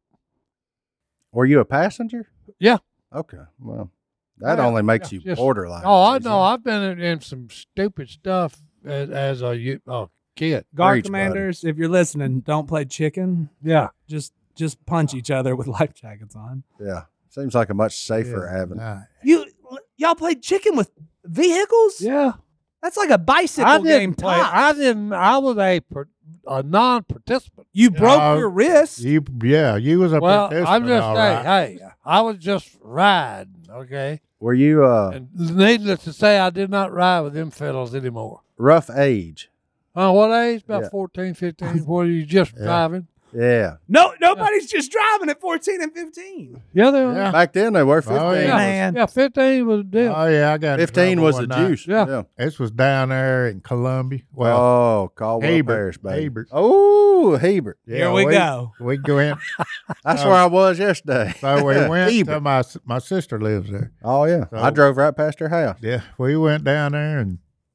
Were you a passenger? Yeah. Okay. Well, that Yeah, only makes yeah, you just- borderline. Oh, I crazy. know. I've been in, in some stupid stuff as, as a you- a kid. Guard Preach, commanders, if you're listening, don't play chicken. Yeah. Just just punch each other with life jackets on. Yeah. Seems like a much safer Yeah, avenue. nah. You y'all played chicken with vehicles? Yeah. That's like a bicycle I game didn't play. top. I didn't. I was a per, a non-participant. You broke No. your wrist. You, yeah, you was a Well, participant. I'm just all saying. right. Hey, I was just riding. Okay. Were you uh, And needless to say, I did not ride with them fellows anymore. rough age? Uh, what age? About Yeah. fourteen, fifteen. Were you just Yeah. driving? Yeah. No, nobody's just driving at fourteen and fifteen. Yeah, they were. Yeah. Back then they were fifteen. Oh, yeah. Yeah, Man. yeah, fifteen was a deal. Oh yeah, I got in fifteen trouble was one the night. juice. Yeah. This was down there in Columbia. Well, oh, Caldwell Hebert. Parish, baby. Hebert. Oh, Hebert. yeah, Here we go. We go in. That's Um, where I was yesterday. So we went Hebert. to my my sister lives there. Oh yeah, So- I drove right past her house. Yeah, we went down there and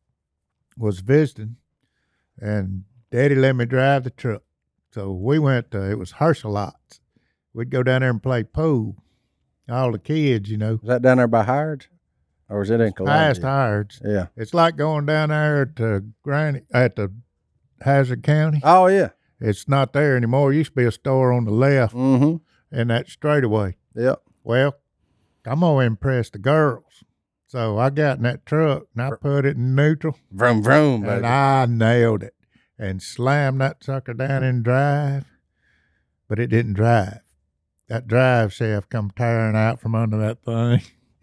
was visiting, and Daddy let me drive the truck. So we went to, it was Herschelot's. We'd go down there and play pool. All the kids, you know, Was that down there by Harrods, or was it in Columbia? past Harrods. Yeah. It's like going down there to Granny at the Hazard County. Oh yeah. It's not there anymore. It used to be a store on the left Mm-hmm. in that straightaway. Yep. Well, I'm gonna impress the girls. So I got in that truck and I put it in neutral. Vroom vroom, baby. And I nailed it and slammed that sucker down in drive, but it didn't drive. That drive shaft come tearing out from under that thing.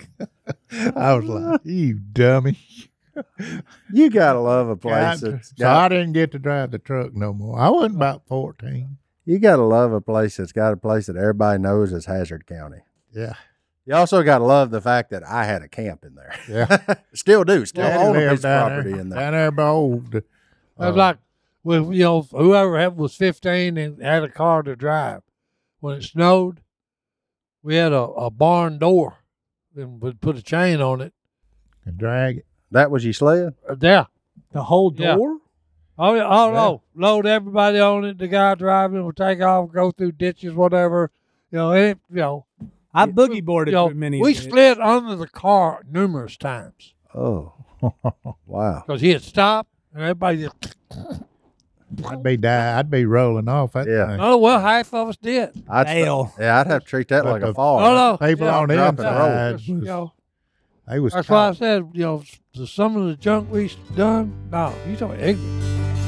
I was like, you dummy. You gotta love a place Got- that's so I got, didn't get to drive the truck no more. I wasn't about fourteen. you gotta love a place that's got a place that everybody knows is Hazard County. Yeah. You also gotta love the fact that I had a camp in there. Yeah. Still do. Still Daddy own a lived piece of down property there, in there. Down there by old. It uh, was like, well, you know, whoever had, was fifteen and had a car to drive. When it snowed, we had a, a barn door and would put a chain on it. and drag it. That was your sled? Uh, there. The whole Yeah. door? Oh, yeah, oh Yeah. no. Load everybody on it. The guy driving would take off, go through ditches, whatever. You know, it, you know, I boogie boarded you know through many. we of it. slid under the car numerous times Oh. Wow. because he had stopped and everybody just, I'd be die. I'd be rolling off that Yeah. thing. oh, well, half of us did. I'd Dale. yeah, I'd have to treat that But like the- a fall. Oh, no. People yeah, on the drop and roll. inside Just, you was, know, they was that's why I tough. said, you know, s- some of the junk we done, no, you talking ignorant.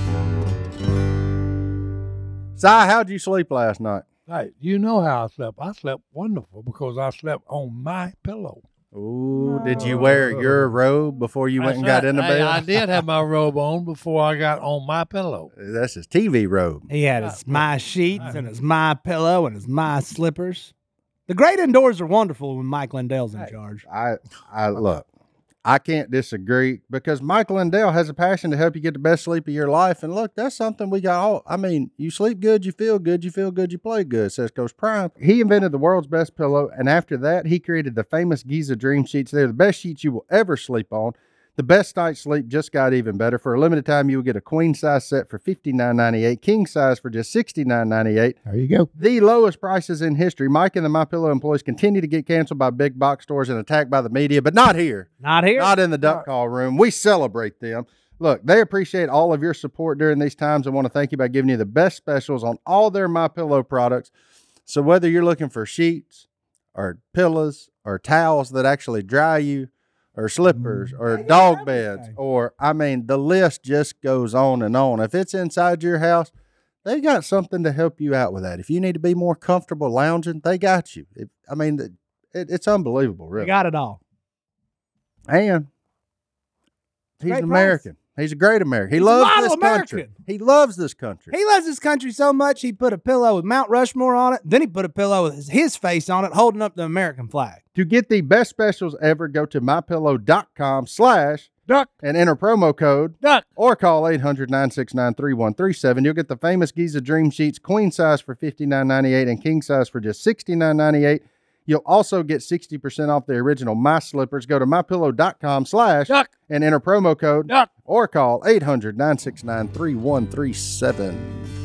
Si, how'd you sleep last night? Hey, you know how I slept. I slept wonderful because I slept on my pillow. Ooh, did you wear your robe before you went and got That's in the right. Hey, bed? I did have my robe on before I got on my pillow. That's his T V robe. He had his my sheets and his my pillow and his my slippers. The great indoors are wonderful when Mike Lindell's in charge. I, I look, I can't disagree because Mike Lindell has a passion to help you get the best sleep of your life. And look, that's something we got all. I mean, you sleep good, you feel good, you feel good, you play good, says Coach Prime. He invented the world's best pillow. And after that, he created the famous Giza Dream Sheets. They're the best sheets you will ever sleep on. The best night's sleep just got even better. For a limited time, you will get a queen size set for fifty-nine ninety-eight, king size for just sixty-nine ninety-eight. There you go. The lowest prices in history. Mike and the MyPillow employees continue to get canceled by big box stores and attacked by the media, but not here. Not here. Not in the duck call room. We celebrate them. Look, they appreciate all of your support during these times. I want to thank you by giving you the best specials on all their MyPillow products. So whether you're looking for sheets or pillows or towels that actually dry you, or slippers, or dog beds, or, I mean, the list just goes on and on. If it's inside your house, they got something to help you out with that. If you need to be more comfortable lounging, they got you. It, I mean, it, it's unbelievable, We really. got it all. And he's Great an price. American. He's a great American. He He's a loves model this country. American. He loves this country. He loves his country so much, he put a pillow with Mount Rushmore on it. Then he put a pillow with his, his face on it, holding up the American flag. To get the best specials ever, go to mypillow.com slash Duck. and enter promo code Duck. or call eight hundred, nine six nine, three one three seven. You'll get the famous Giza Dream Sheets, queen size for fifty-nine ninety-eight and king size for just sixty-nine ninety-eight. You'll also get sixty percent off the original My Slippers. Go to mypillow.com slash Duck. and enter promo code Duck. or call eight hundred, nine six nine, three one three seven.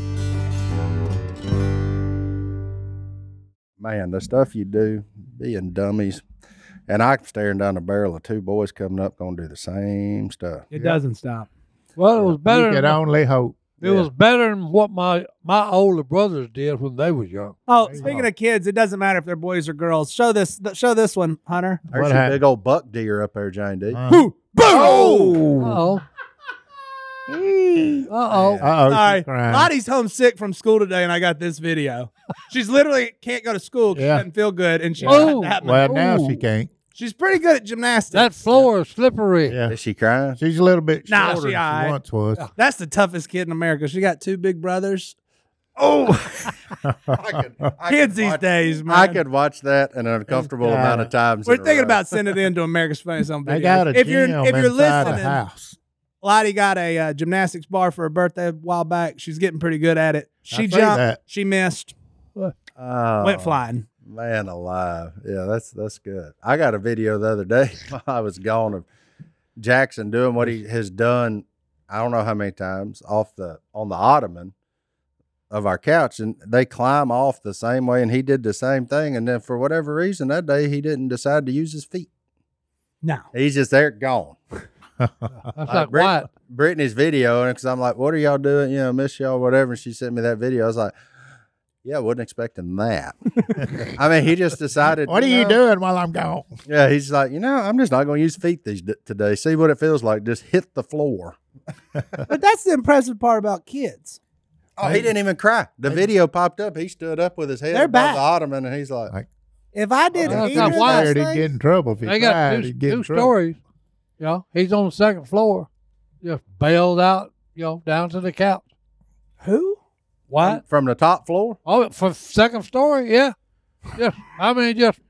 Man, the stuff you do, being dummies. And I'm staring down the barrel of two boys coming up going to do the same stuff. It doesn't stop. Well, it was better. You could Than, only hope. it was better than what my my older brothers did when they was young. Oh, speaking of kids, it doesn't matter if they're boys or girls. Show this. Show this one, Hunter. There's What your happened? big old buck deer up there, Jane D. Uh, Boom! Uh oh. Uh oh. Uh-oh, Sorry, she's crying. Lottie's homesick from school today, and I got this video. She's literally can't go to school because Yeah. she doesn't feel good, and she Oh, that Well, much- now Ooh. she can't. she's pretty good at gymnastics. That floor is slippery. Yeah. Is she crying? She's a little bit Nah, shorter she than alright. she once was. That's the toughest kid in America. She got two big brothers. Oh, I could, I kids could these watch, days, man. I could watch that an uncomfortable Yeah. amount of times. We're in a thinking row. about sending it into America's Funniest Home Videos. They got a if you're gym if you're inside the listening, house. Lottie got a uh, gymnastics bar for her birthday a while back. She's getting pretty good at it. She I see jumped. that. She missed. Oh, Went flying. Man alive. Yeah, that's that's good. I got a video the other day while I was gone of Jackson doing what he has done, I don't know how many times, off the on the ottoman of our couch. And they climb off the same way, and he did the same thing. And then for whatever reason that day he didn't decide to use his feet. No. He's just there gone. That's Uh, like Brit- what? Brittany's video, and because I'm like, what are y'all doing? You know, miss y'all, whatever. And she sent me that video. I was like, yeah, I wasn't expecting that. I mean, he just decided. What are you know, doing while I'm gone? Yeah, he's like, you know, I'm just not going to use feet these d- today. See what it feels like. Just hit the floor. But that's the impressive part about kids. Oh, he didn't even cry. The video popped up. He stood up with his head They're above back. the ottoman, and he's like, Like, If I did Well, either that's of not those Scared he'd things- get in trouble if he They got tried. two, He'd get in two trouble. stories. You know, he's on the second floor, just bailed out, you know, down to the couch. who? What? from the top floor. Oh, for second story, yeah. Just, I mean, just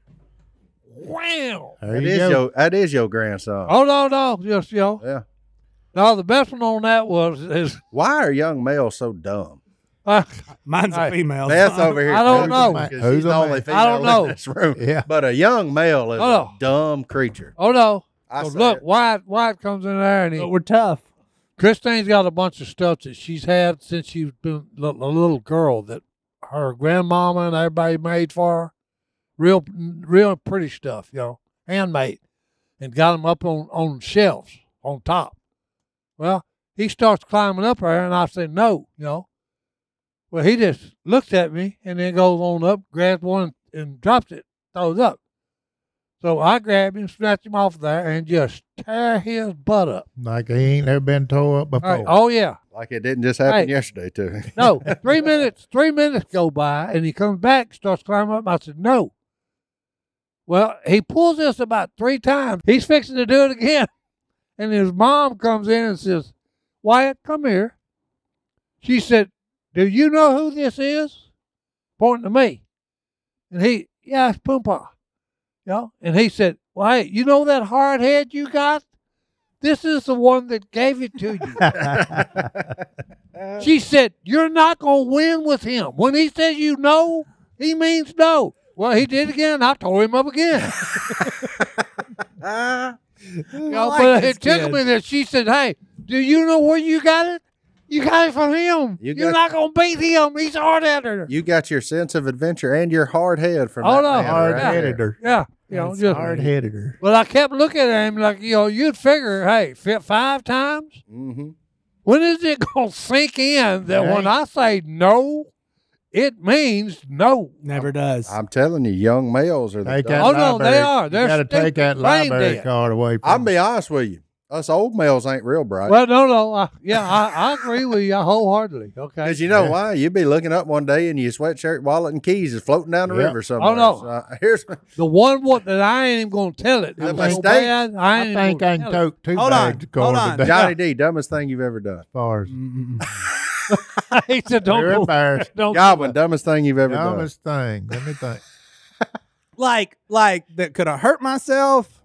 wham. There That you is go. your that is your grandson. Oh no, no, just you know. Yeah. No, the best one on that was is Why are young males so dumb? uh, Mine's a Hey, female. Beth over here. I don't knows know. because Who's She's a the only man? female I don't know. in this room. Yeah. But a young male is Oh, no. a dumb creature. oh no. I So say look, it. Wyatt Wyatt comes in there and he But we're tough. Christine's got a bunch of stuff that she's had since she's been a little girl that her grandmama and everybody made for her. Real, real pretty stuff, you know, handmade, and got them up on, on shelves on top. Well, he starts climbing up there, and I said, no, you know. Well, he just looked at me and then goes on up, grabs one and drops it, throws up. So I grabbed him, snatched him off there, and just tear his butt up. Like he ain't never been tore up All before. right. Oh, yeah. Like it didn't just happen Hey. yesterday, too. No, three minutes, three minutes go by, and he comes back, starts climbing up. I said, no. Well, he pulls this about three times. He's fixing to do it again. And his mom comes in and says, Wyatt, come here. She said, do you know who this is? Pointing to me. And he, yeah, it's Poompa. You know? And he said, Wyatt, you know that hard head you got? This is the one that gave it to you. She said, you're not going to win with him. When he says you know, he means no. Well, he did again. I tore him up again. You know, like but this it tickled kid. me that she said, hey, do you know where you got it? You got it from him. You You are got- not going to beat him. He's hard at her. You got your sense of adventure and your hard head from Oh, that no. man Hard right headed there. her. Yeah. You know, That's just, Hard headed her. but I kept looking at him like, you know, you'd figure, hey, fit five times? Mm-hmm. When is it going to sink in that when I say no, it means no? Never does. I'm telling you, young males are the Take that dumb- Oh, no, they library- are. They're You got to take that stupid, brain library dead. card away from I'll them. be honest with you. Us old males ain't real bright. Well, no, no. I, yeah, I, I agree with you wholeheartedly. Okay. Because you know Yeah. why? You'd be looking up one day and your sweatshirt, wallet, and keys is floating down the Yep. river somewhere. Oh, no. So, uh, here's The one what that I ain't even gonna tell it. It The was so mistake- bad, I I ain't think gonna I can tell tote two Hold on, bags of corn hold on. today. Johnny D, dumbest thing you've ever done. As far as Mm-mm. it. He said, "Don't you're go, embarrassed. don't." Goblin, dumbest thing you've ever done. Dumbest thing. Let me think. like, like that could have hurt myself.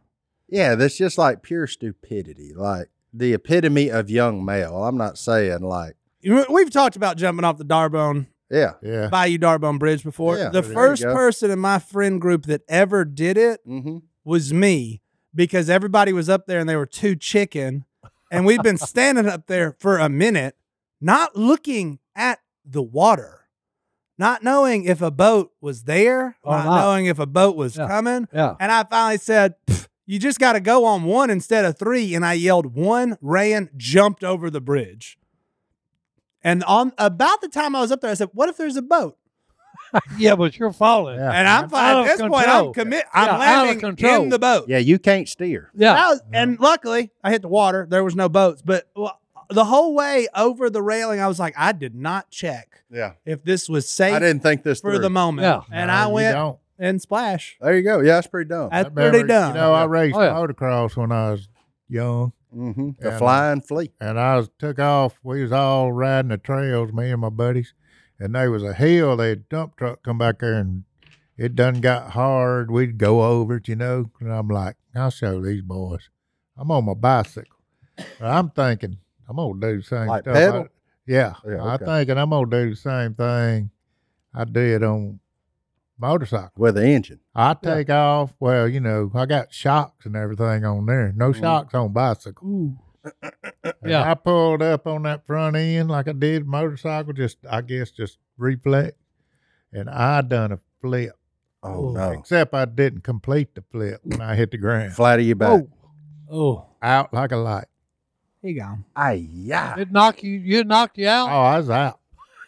Yeah, that's just like pure stupidity, like the epitome of young male. I'm not saying like, You- We've talked about jumping off the Darbone, yeah, Yeah. Bayou Darbone Bridge before. Yeah, the there you first go. person in my friend group that ever did it mm-hmm. was me because everybody was up there and they were too chicken. And we'd been standing up there for a minute, not looking at the water, not knowing if a boat was there, Or not, not. knowing if a boat was Yeah. coming. Yeah. And I finally said, "Pff, you just got to go on one instead of three. And I yelled one, ran, jumped over the bridge. And on about the time I was up there, I said, what if there's a boat? Yeah, but you're falling. Yeah. And I'm Out fine. At of this point, control. I'm commit. Yeah, I'm out of landing control. in the boat. Yeah, you can't steer. Yeah. That was- and luckily, I hit the water. There was no boats. But well, the whole way over the railing, I was like, I did not check Yeah, if this was safe I didn't think this for through. the moment. Yeah. And No, I you went don't. and splash. There you go. Yeah, that's pretty dumb. That's I pretty remember, dumb. You know, I raced Oh, yeah. motocross when I was young, mm-hmm. The And, uh, flying flea. and I was took off. We was all riding the trails, me and my buddies, and there was a hill. They dump truck come back there, and it done got hard. We'd go over it, you know. And I'm like, I'll show these boys. I'm on my bicycle. But I'm thinking I'm gonna do the same Like stuff. pedal? I- yeah, Yeah, I'm okay. thinking I'm gonna do the same thing I did on motorcycle. With the engine. I take off. Well, you know, I got shocks and everything on there. No Mhm. shocks on bicycle. And Yeah. I pulled up on that front end like I did motorcycle, just I guess just reflex, and I done a flip. Oh, no. Except I didn't complete the flip when I hit the ground. Flat of your back. Oh, Out like a light. he gone. Ay, yeah. It knocked you. You knocked you Oh, out. I was out.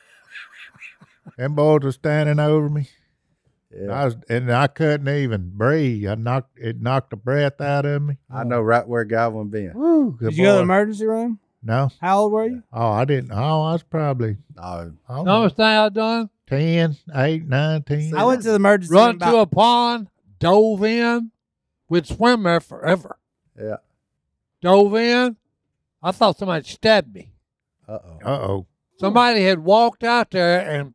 Them boys were standing over me. Yeah. I was, and I couldn't even breathe. I knocked it knocked the breath out of me. I know right where Godwin been. Woo, the Did you go to the boy- emergency room? No. How old were you? Oh, I didn't. Oh, I was probably No. I don't The know, only thing I done, ten, eight, nine, ten. I went to the emergency room. run about- to a pond, dove in. We'd swim there forever. Yeah. Dove in. I thought somebody stabbed me. Uh-oh. Uh oh. Somebody had walked out there and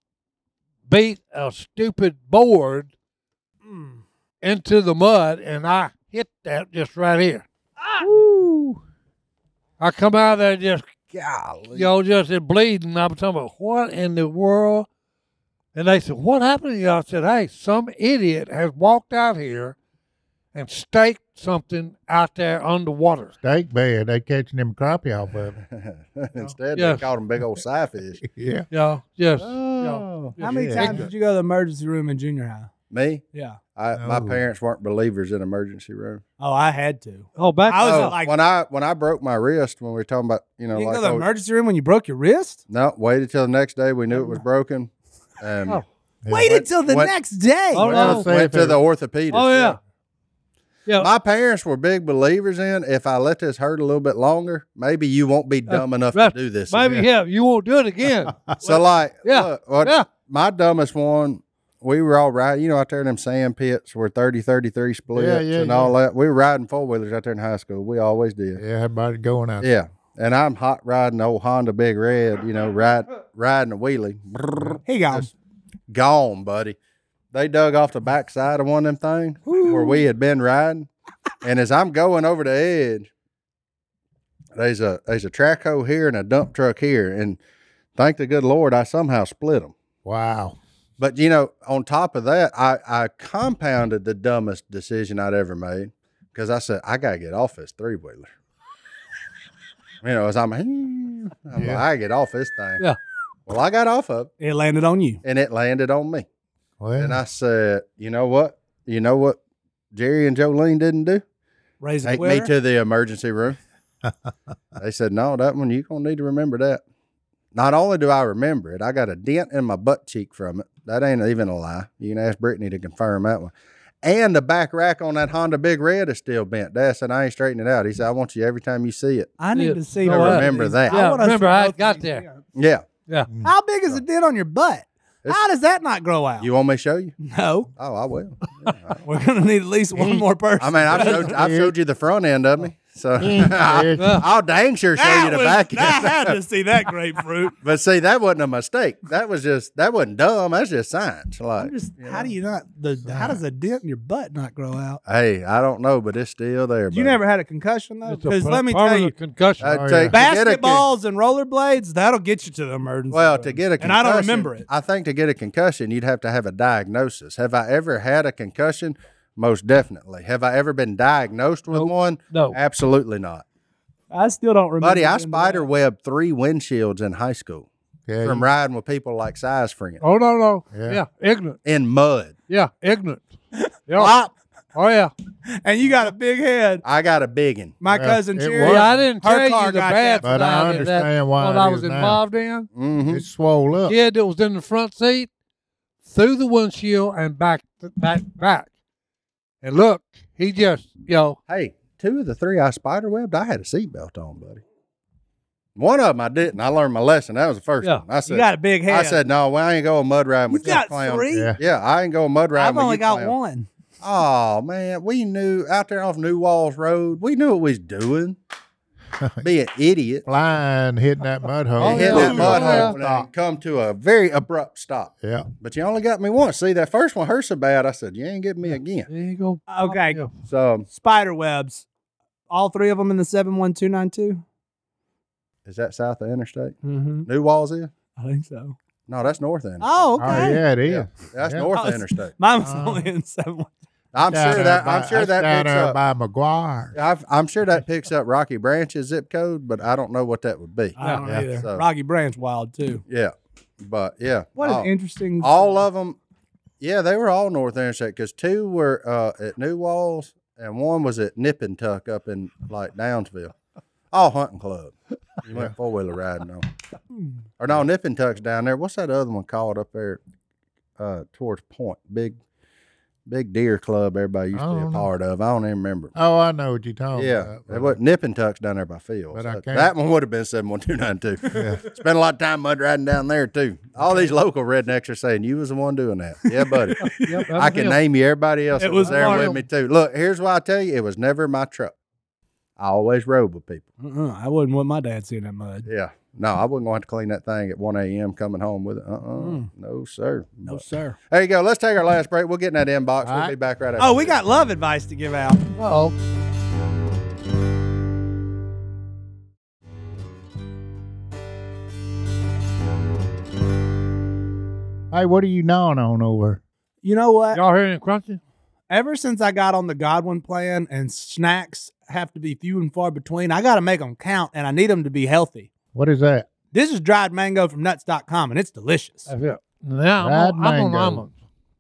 beat a stupid board Mm. into the mud, and I hit that just right here. Woo. I come out of there just, Golly. you know, just bleeding. I was talking about, what in the world? And they said, what happened to you? I said, hey, some idiot has walked out here and staked something out there underwater. Steak bed. They catching them crappie off of it. Instead, Yes. they called them big old scyfish. Yeah. Yeah, just, Oh. How many Yeah. times did you go to the emergency room in junior high? Me? Yeah. I, My Oh. parents weren't believers in emergency room. Oh, I had to. oh, back I was Oh, like, when I when I broke my wrist, when we were talking about, you know, you didn't like go to the oh, emergency room when you broke your wrist? no, waited till the next day. We knew it was broken. Um, Oh. Yeah. Waited till the What- next day. Oh, went, no. Say went if to it- the orthopedist. Oh, yeah. Yeah. My parents were big believers in if I let this hurt a little bit longer, maybe you won't be dumb enough right. to do this. Maybe, again. yeah, you won't do it again. So like, Yeah. look, what- Yeah. my dumbest one, we were all riding, you know, out there in them sand pits where thirty, thirty-three splits Yeah, yeah, and all that. We were riding four wheelers out there in high school. We always did. Yeah, everybody going out. Yeah. And I'm hot riding the old Honda Big Red, you know, ride, riding a wheelie. Brrr. He gone. Just gone, buddy. They dug off the backside of one of them things where we had been riding. And as I'm going over the edge, there's a there's a track hoe here and a dump truck here. And thank the good Lord, I somehow split them. Wow. But, you know, on top of that, I, I compounded the dumbest decision I'd ever made because I said, I got to get off this three wheeler. You know, as I'm, I'm like, Yeah. I get off this thing. Yeah. Well, I got off of it It landed on you. and it landed on me. Well, And I said, you know what? You know what Jerry and Jolene didn't do? Raise a Take me quitter. to the emergency room. They said, no, that one, you're going to need to remember that. Not only do I remember it, I got a dent in my butt cheek from it. That ain't even a lie. You can ask Brittany to confirm that one. And the back rack on that Honda Big Red is still bent. Dad said, I ain't straightened it out. He said, I want you every time you see it. I need Yeah. to see. No, both of remember these. that. I Yeah, want us remember to how it both got see- there. Yeah. Yeah. How big is a dent on your butt? It's- How does that not grow out? You want me to show you? no. Oh, I will. Yeah, I- We're gonna need at least one more person. I mean, I've showed, I've showed you the front end of me. So Yeah. I'll dang sure show you the was- back I end. had to see that grapefruit. But see, that wasn't a mistake. That was just that wasn't dumb. That's just science. Like, I'm just, you how know? do you not? The how does a dent in your butt not grow out? Hey, I don't know, but it's still there. You buddy. never had a concussion though, It's a because per- let me tell permanent you, concussion. I'd Oh, take- yeah. to get a con- basketballs and rollerblades that'll get you to the emergency. Well, room. to get a concussion, and I don't remember it. I think to get a concussion, you'd have to have a diagnosis. Have I ever had a concussion? Most definitely. Have I ever been diagnosed with Nope. one? No. Absolutely not. I still don't remember. Buddy, I doing spider that. webbed three windshields in high school Yeah, from you- riding with people like size friends Oh no no. Yeah. Yeah, ignorant. in mud. Yeah, ignorant. Yeah. Pop, Oh yeah. And you got a big head. I got a big one. My Well, cousin it Cherry. was. Yeah, I didn't her tell car you the got bad that. But I side of that, understand why what it I is was now. involved in. Mm-hmm. It's swole up. Kid that was in the front seat, through the windshield and back, back, back. And look, he just, you know, Hey, two of the three I spider webbed, I had a seatbelt on, buddy. One of them I didn't. I learned my lesson. That was the first Yeah. one. I said, You got a big head. I said, no, well, I ain't going mud riding with You've got this clown. three. Yeah. Yeah, I ain't going mud riding I've with only you got clown. one. Oh man, we knew out there off New Walls Road. We knew what we was doing. Be an idiot. Flying, hitting that mud hole. Oh, and hit yeah. that mud Oh, hole and come to a very abrupt stop. Yeah. But you only got me once. See, that first one hurt so bad. I said, you ain't getting me again. there you go. Okay. Yeah. So Spider webs. All three of them in the seven one two nine two. is that south of interstate? Mm-hmm. New Walls is? I think so. No, that's north of interstate. Oh, Oh, okay. yeah, it is. Yeah, that's Yeah. north Oh, of it's- interstate. Mine was Uh, only in seven one. I'm Down sure there that by- I'm sure that's that down picks there up. by McGuire. I've, I'm sure that picks up Rocky Branch's zip code, but I don't know what that would be. I don't Yeah. either. So- Rocky Branch wild too. Yeah, but yeah, What all, an interesting. all of them. Yeah, they were all north interstate because two were uh, at New Walls and one was at Nip and Tuck up in like Downsville. All hunting club. You went four wheeler riding on. Or no, Nip and Tuck's down there. What's that other one called up there uh, towards Point? Big, big deer club. Everybody used I to be a don't know. part of. I don't even remember. Oh, I know what you're talking Yeah, about. that what Nip and Tuck's down there by Fields. But I That- can't- that one would have been seven one two nine two. Spent a lot of time mud riding down there too. All these local rednecks are saying you was the one doing that. Yeah, buddy. Yep, that I was can him. name you everybody else It that was, was there one of with me too. Look, here's why I tell you, it was never my truck. I always rode with people. Uh-uh, I wouldn't want my dad seeing that mud. Yeah. No, I wasn't going to have to clean that thing at one a.m. coming home with it. Uh-uh. Mm. No, sir. No, But- sir. There you go. Let's take our last break. We'll get in that inbox. All We'll right. be back right after Oh, we this. got love advice to give out. Uh-oh. Hey, what are you gnawing on over? You know what? Y'all hear any crunching? Ever since I got on the Godwin plan and snacks have to be few and far between, I got to make them count and I need them to be healthy. What is that? This is dried mango from nuts dot com and it's delicious. That's it. Now I'm, Red on, I'm on mango. almonds.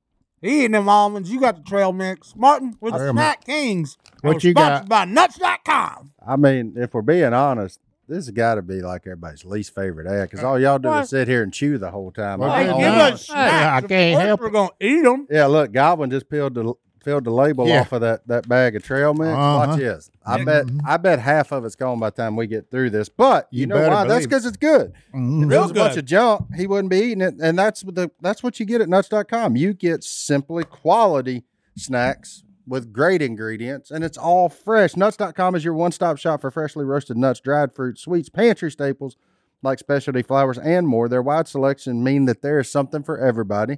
He eating them almonds. You got the trail mix. Martin, we're the Very Snack Kings. What We're you got? sponsored by nuts dot com. I mean, if we're being honest, this has got to be like everybody's least favorite ad because all y'all do What? is sit here and chew the whole time. Well, I Hey, Oh, don't give know. no. us Hey, snacks. I Of can't course help We're it. going to eat them. Yeah, look, Goblin just peeled the filled the label Yeah. off of that, that bag of trail mix. Uh-huh. Watch this. I Yeah. bet I bet half of it's gone by the time we get through this. But you, You know better why? That's believe it. because it's good. Mm. If it Real was a bunch good. of junk, he wouldn't be eating it. And that's what the that's what you get at nuts dot com. You get simply quality snacks with great ingredients, and it's all fresh. nuts dot com is your one-stop shop for freshly roasted nuts, dried fruits, sweets, pantry staples like specialty flowers and more. Their wide selection mean that there is something for everybody.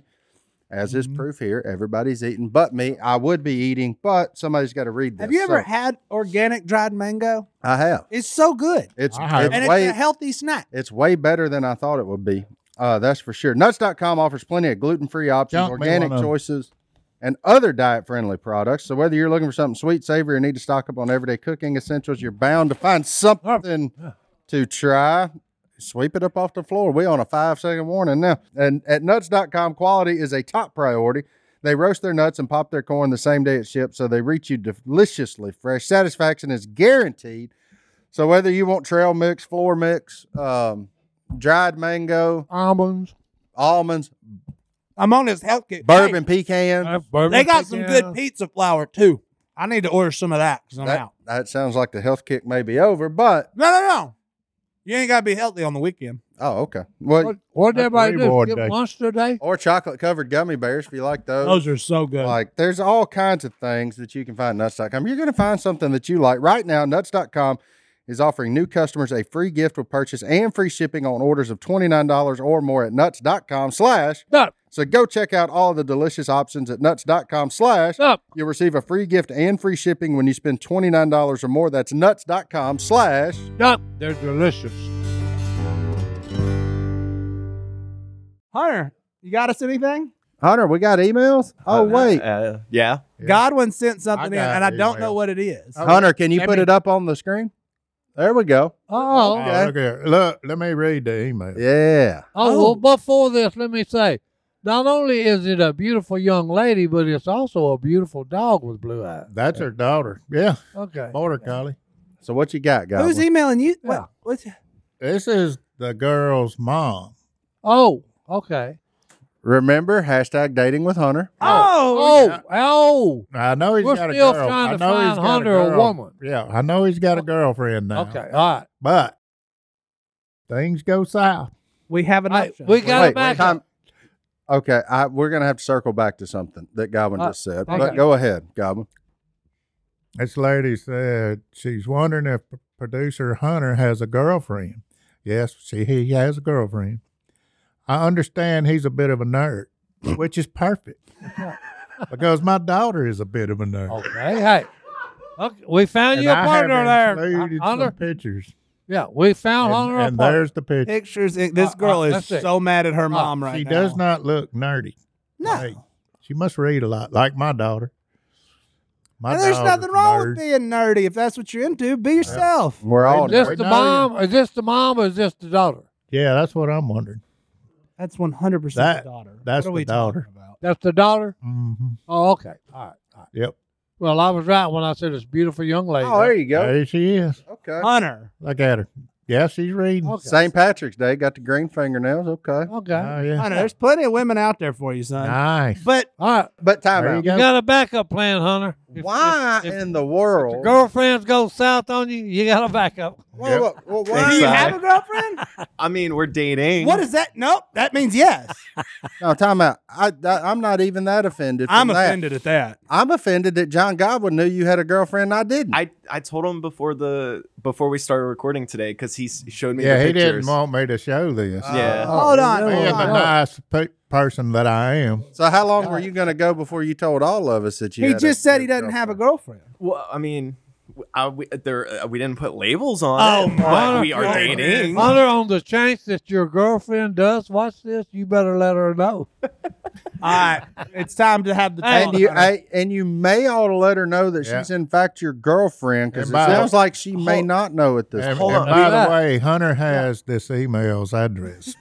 As is Mm-hmm. proof here, everybody's eating but me. I would be eating, but somebody's got to read this. Have you ever So, had organic dried mango? I have. It's so good. It's I have. it's And way it's a healthy snack. it's way better than I thought it would be. Uh, that's for sure. nuts dot com offers plenty of gluten-free options, Junk me organic one of 'em. choices, and other diet-friendly products. So whether you're looking for something sweet, savory, or need to stock up on everyday cooking essentials, you're bound to find something to try. Sweep it up off the floor. We on a five-second warning now. And at nuts dot com, quality is a top priority. They roast their nuts and pop their corn the same day it ships, so they reach you deliciously fresh. Satisfaction is guaranteed. So whether you want trail mix, floor mix, um, dried mango, Almonds. almonds, I'm on this health kick. bourbon pecan, uh, bourbon Hey, they got some pecan. good pizza flour too. I need to order some of that because I'm that, out. that sounds like the health kick may be over, but No, no, no. You ain't got to be healthy on the weekend. Oh, okay. Well, What, what did That's everybody do? reward Give day. lunch today? or chocolate covered gummy bears if you like those. Those are so good. Like, there's all kinds of things that you can find at nuts dot com. You're going to find something that you like. Right now, nuts dot com is offering new customers a free gift with purchase and free shipping on orders of twenty-nine dollars or more at nuts dot com slash. Stop. So go check out all the delicious options at nuts dot com slash. Stop. You'll receive a free gift and free shipping when you spend twenty-nine dollars or more. That's nuts dot com slash. Stop. They're delicious. Hunter, you got us anything? Hunter, we got emails? Oh, Uh, wait. Uh, yeah. Yeah. Godwin sent something in, got and I an don't email. know what it is. Hunter, can you Let put me- it up on the screen? There we go. Oh, Oh, Okay. look here. Look, let me read the email. Yeah. Oh, well, before this, let me say, not only is it a beautiful young lady, but it's also a beautiful dog with blue eyes. That's her daughter. Yeah, Okay. border collie. So what you got, guys? Who's emailing you? Yeah. What? What's, This is the girl's mom. Oh, okay. Remember, hashtag dating with Hunter. oh, Oh, oh. I know he's We're got a still girl. trying I to know find he's got Hunter a girl. woman. Yeah, I know he's got a girlfriend now. Okay, all right. But things go south. we have an Hey, option. we got Wait, it back. time. Okay, I, we're going to have to circle back to something that Godwin Uh, just said. okay. But go ahead, Godwin. This lady said she's wondering if p- producer Hunter has a girlfriend. Yes, she, he has a girlfriend. I understand he's a bit of a nerd, which is perfect because my daughter is a bit of a nerd. Okay, hey. Okay, we found And you a I partner have there. included Hunter. some pictures. Yeah, we found And, Hunter a and partner. there's the picture. Pictures. This Uh, girl uh, is that's it. so mad at her mom right she now. does not look nerdy. No. Hey, she must read a lot, like my daughter. My And there's daughter's nothing a wrong nerd. with being nerdy if that's what you're into. Be yourself. We're all. Is this Right the now, mom? Is this the mom or is this the daughter? Yeah, that's what I'm wondering. That's one hundred percent That- the daughter. that's what are the we daughter. talking about? That's the daughter? hmm Oh, okay. All right. All right. Yep. Well, I was right when I said this beautiful young lady. Oh, there you go. There she is. Okay. Hunter. Look at her. Yeah, she's reading. Okay. Saint Patrick's Day got the green fingernails. Okay. Okay. Oh, yeah. Hunter, there's plenty of women out there for you, son. Nice. But All right. But time There you out. go. You got a backup plan, Hunter. If- Why if- if in the world? girlfriends go south on you, you got a backup. Well, well, well, do why? you Sorry. have a girlfriend? I mean, we're dating. What is that? Nope. That means yes. No, time out. I, I, I'm not even that offended. I'm from that. offended at that. I'm offended that John Godwin knew you had a girlfriend. I didn't. I I told him before the before we started recording today because he s- showed me Yeah, the he pictures. didn't want me to show this. Yeah. Hold on. Being Hold the on. nice pe- person that I am. so how long were you going to go before you told all of us that you? He had just a said he doesn't have a girlfriend. Well, I mean, w- I, we, there uh, we didn't put labels on Oh, it, but Hunter, we are oh, dating. Hunter, on the chance that your girlfriend does watch this, you better let her know. All right. It's time to have the Hey, And talk. you, Hunter. I, and you may ought to let her know that Yeah. she's in fact your girlfriend because And it by- sounds like she may Hold- not know at this And, point. Hold and on. by Yeah. the way, Hunter has this email's address.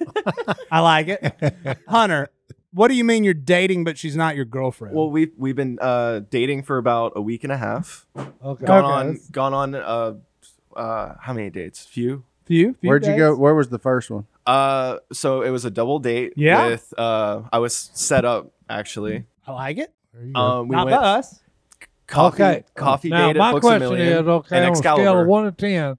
I like it. Hunter, what do you mean you're dating but she's not your girlfriend? Well, we've we've been uh, dating for about a week and a half. Okay. Gone Okay, on that's- gone on uh, uh, how many dates? Few. few, few Where'd you days? go? Where was the first one? Uh, so it was a double date. Yeah? With uh, I was set up actually. I like it. There you go. Um, we not went by us. coffee Okay. coffee Now, date my at Books a question Million is, okay, and on a scale Excalibur. of one to ten,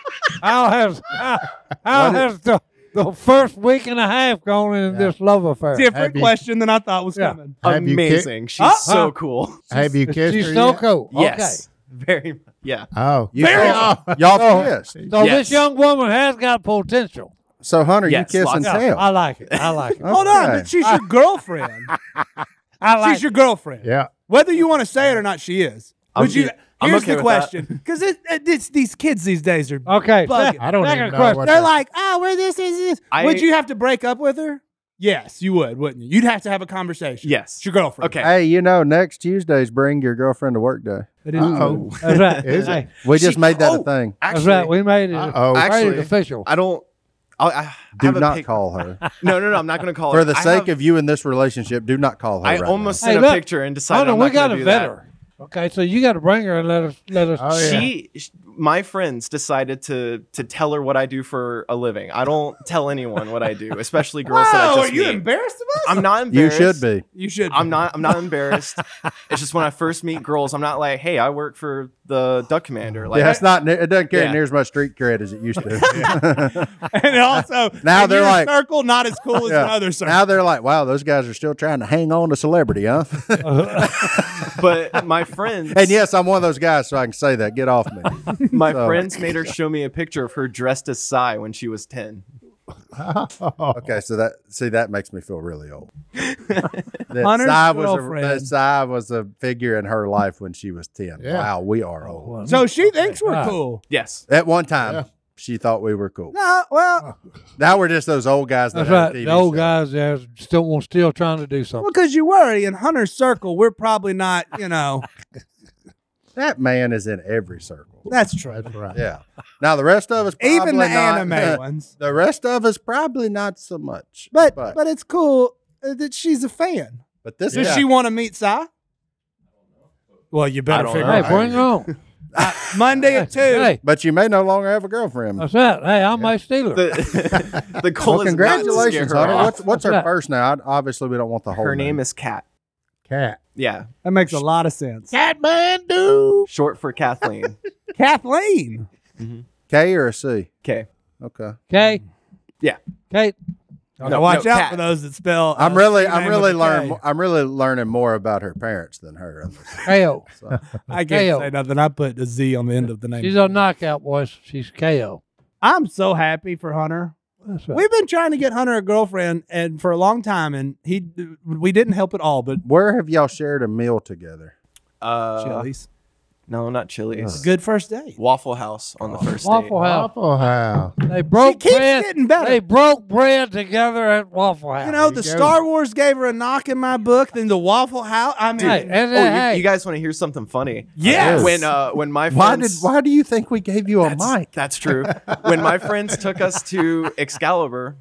how has how, how has the, the first week and a half gone in Yeah. this love affair? Different Have you- question than I thought was Yeah. coming. Have you ki- Amazing. She's Huh? so Huh? cool. Have you kissed She's her so yet? cool. Yes. Very. Yeah. Oh. You Very- kissed- y'all kissed. Okay. So Yes. this young woman has got potential. So Hunter, Yes, you kiss lots and of- Yeah, tell. I like it. I like it. Hold on, Okay. but she's your girlfriend. I like She's your girlfriend. Yeah. Whether you want to say it or not, she is. I'm Would you? e- I'm Here's okay the with question, because it, it, it's these kids these days are. Okay. Bugging. I don't Second even know question. what They're that- like, oh, where this is this. I- Would you have to break up with her? Yes, you would, wouldn't you? You'd have to have a conversation. Yes. It's your girlfriend. Okay. Hey, you know, next Tuesday's bring your girlfriend to work day. It is. Uh-oh. That's right. Is it? Hey, We just She- made that oh, a thing. that's Actually, right. We made it. Uh-oh. Made it Actually, official. I don't. I, I Do have a not pic- call her. No, no, no. I'm not going to call For her. the I sake have- of you in this relationship, do not call her. I right almost Hey, sent look. a picture and decided Hunter, I'm we not got going a to do that. veteran. Okay, so you got to bring her and let us let us. Oh, yeah. She, sh- my friends decided to to tell her what I do for a living. I don't tell anyone what I do, especially girls that I Whoa, just are you meet. embarrassed of us? I'm not You embarrassed. should be. You should. I'm be. not. I'm not embarrassed. It's just when I first meet girls, I'm not like, "Hey, I work for the Duck Commander." Like, Yeah, it's not. It doesn't carry Yeah. near as much street cred as it used to. And also, Now in they're your like- circle, not as cool as Yeah. another circle. Now they're like, wow, those guys are still trying to hang on to celebrity, huh? but my friends, And yes, I'm one of those guys, so I can say that. Get off me. my So- friends made her show me a picture of her dressed as Psy when she was ten. Okay, so that see that makes me feel really old. That Hunter's Cy was a girlfriend. that Cy was a figure in her life when she was ten. Yeah. Wow, we are old. Well, So she thinks we're Right. cool. Yes. At one time, Yeah. she thought we were cool. No, well, Now we're just those old guys that That's have right. a T V The old show. guys there still want still trying to do something. well, because you worry in Hunter's circle, we're probably not. You know, That man is in every circle. that's true. That's right. Yeah. Now the rest of us, probably Even the not, anime ones. The rest of us probably not so much. But but, but it's cool uh, that she's a fan. but this Does is she want to meet Cy? Well, you I better don't figure know. Hey, it out. bring her on. Uh, Monday at two. Hey, But you may no longer have a girlfriend. that's right. Hey, I'm a Steeler. The, the goal Well, is not to scare congratulations, her Hunter. off. What's what's her Right. first now? I, obviously, we don't want the whole. Her name is Kat. Cat. Yeah, That makes a lot of sense. Catmandu. short for Kathleen. Kathleen. K or a C. Okay. Okay. Okay. Yeah. Okay. Now No, watch no, out Kat. for those that spell. I'm uh, really, the I'm name really with a learning. K. I'm really learning more about her parents than her. K O. So, I can't K O. say nothing. I put a Z on the end of the name. She's a knockout, boys. She's K O. I'm so happy for Hunter. That's right. We've been trying to get Hunter a girlfriend, and for a long time, and he we didn't help at all. But where have y'all shared a meal together? Uh, Chili's, No, not Chili's. good first date. Waffle House on the first Waffle date. House. Waffle House. They broke keeps bread. getting better. They broke bread together at Waffle House. You know, the you go. Star Wars gave her a knock in my book. Then the Waffle House. I mean, Hey, and Oh, then, you, hey, you guys want to hear something funny? Yes. When uh, when my Why did? friends, Why do you think we gave you a that's, mic? that's true. When my friends took us to Excalibur,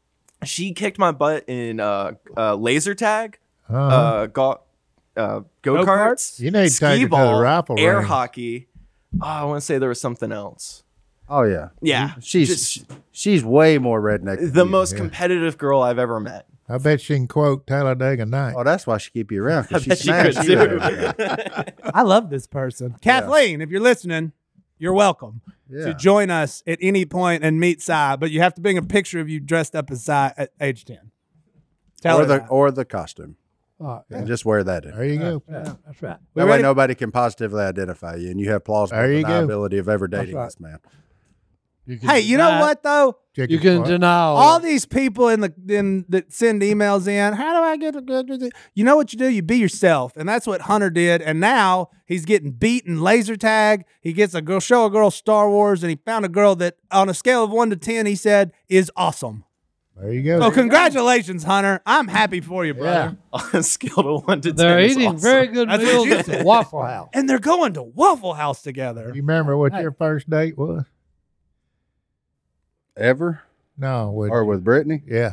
she kicked my butt in uh, uh, laser tag, Uh-huh. uh, go uh, go karts, Go-karts? You need to take her skee to the ball, rifle air range. hockey. Oh, I want to say there was something else. Oh yeah, Yeah, she's just she's way more redneck. than the you. most yeah. competitive girl I've ever met. I bet she can quote Talladega Night. Oh, that's why she keep you around. 'cause I bet she she could smashed you too. every- I love this person, Kathleen. If you're listening, you're welcome Yeah. to join us at any point and meet Cy. But you have to bring a picture of you dressed up as Cy at age ten. Tell or her the that. or the costume, Oh, and just wear that in. There you go. yeah, that's right. We That way ready? nobody can positively identify you, and you have plausible There you go. deniability of ever dating right. this man. You can Hey, you know deny- what though? Chicken You can spot. deny all, All that. these people in the in that send emails in. How do I get a good? You know what you do? You be yourself, and that's what Hunter did. And now he's getting beat in laser tag. He gets a girl, show a girl Star Wars, and he found a girl that, on a scale of one to ten, he said is awesome. There you go. So congratulations, Hunter. I'm happy for you, brother. On a scale of one to They're ten, it's eating awesome. very good That's what meals you at the said. Waffle House. And they're going to Waffle House together. You remember what Hey. your first date was? Ever No, with or with Brittany? yeah.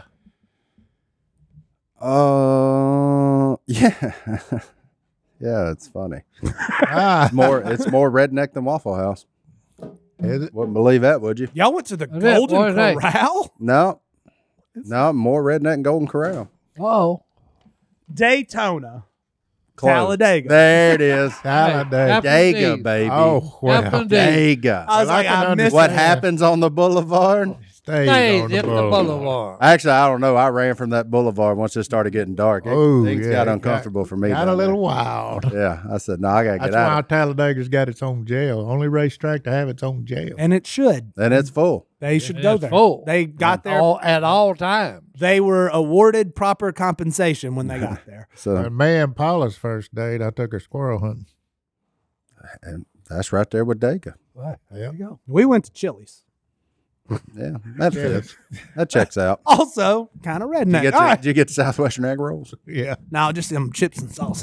Uh, yeah, yeah. It's funny. Ah, More, it's more redneck than Waffle House. is it? Wouldn't believe that, would you? Y'all went to the Is it? Golden What is that? Corral? No, no. More redneck than Golden Corral. Oh, Daytona. Close. Talladega. There it is. Talladega. Apple Dega, D's. baby. Oh, well. Apple D's. Dega. I was Well, I like, can I missed understand. What it. happens on the boulevard? Stays Stays on the at the boulevard. boulevard. Actually, I don't know. I ran from that boulevard once it started getting dark. It- Oh, things yeah, got it uncomfortable for me. Got a down little there. wild. Yeah, I said, no, I gotta That's get out. why of Talladega's got its own jail. Only racetrack to have its own jail. And it should. And it's full. They should It go is there. full. They got there. All, at all times. They were awarded proper compensation when they got there. So And me and Paula's first date, I took her squirrel hunting. and that's right there with Dega. Yeah. We went to Chili's. Yeah, that Yeah. fits. That checks out. Also, kind of Did you, redneck. get All to, right. did you get Southwestern egg rolls? Yeah. Now just some chips and sauce.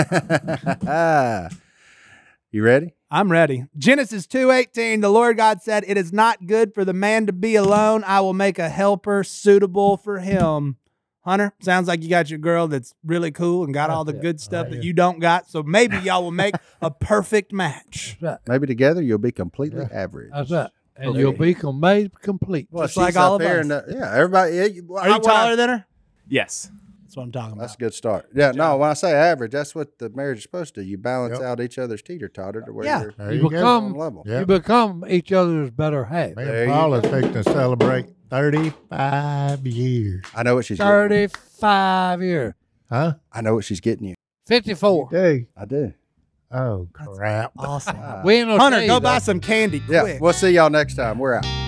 You ready? I'm ready. Genesis two eighteen, the Lord God said, "It is not good for the man to be alone. I will make a helper suitable for him." Hunter, sounds like you got your girl that's really cool and got all the That's it. good stuff Right that here. you don't got. So maybe y'all will make a perfect match. That's right. Maybe together you'll be completely average. That's right. And Okay. you'll be com- made complete. Well, Just like she's all up of there us. and, uh, yeah, everybody. Yeah, you- Are you I- when I- taller than her? Yes. That's what I'm talking That's a about. good start. Yeah, no, when I say average, that's what the marriage is supposed to do. You balance Yep. out each other's teeter totter to where Yeah. you're There You you become- on level. Yeah. You become each other's better half. Me There and you Paul is go. fixing to celebrate thirty-five years. I know what she's getting. thirty-five years. Huh? I know what she's getting you. fifty-four. Hey. I do. Oh, crap. Awesome. Uh, We ain't no Hunter, tell go you buy that. some candy yeah, quick. we'll see y'all next time. We're out.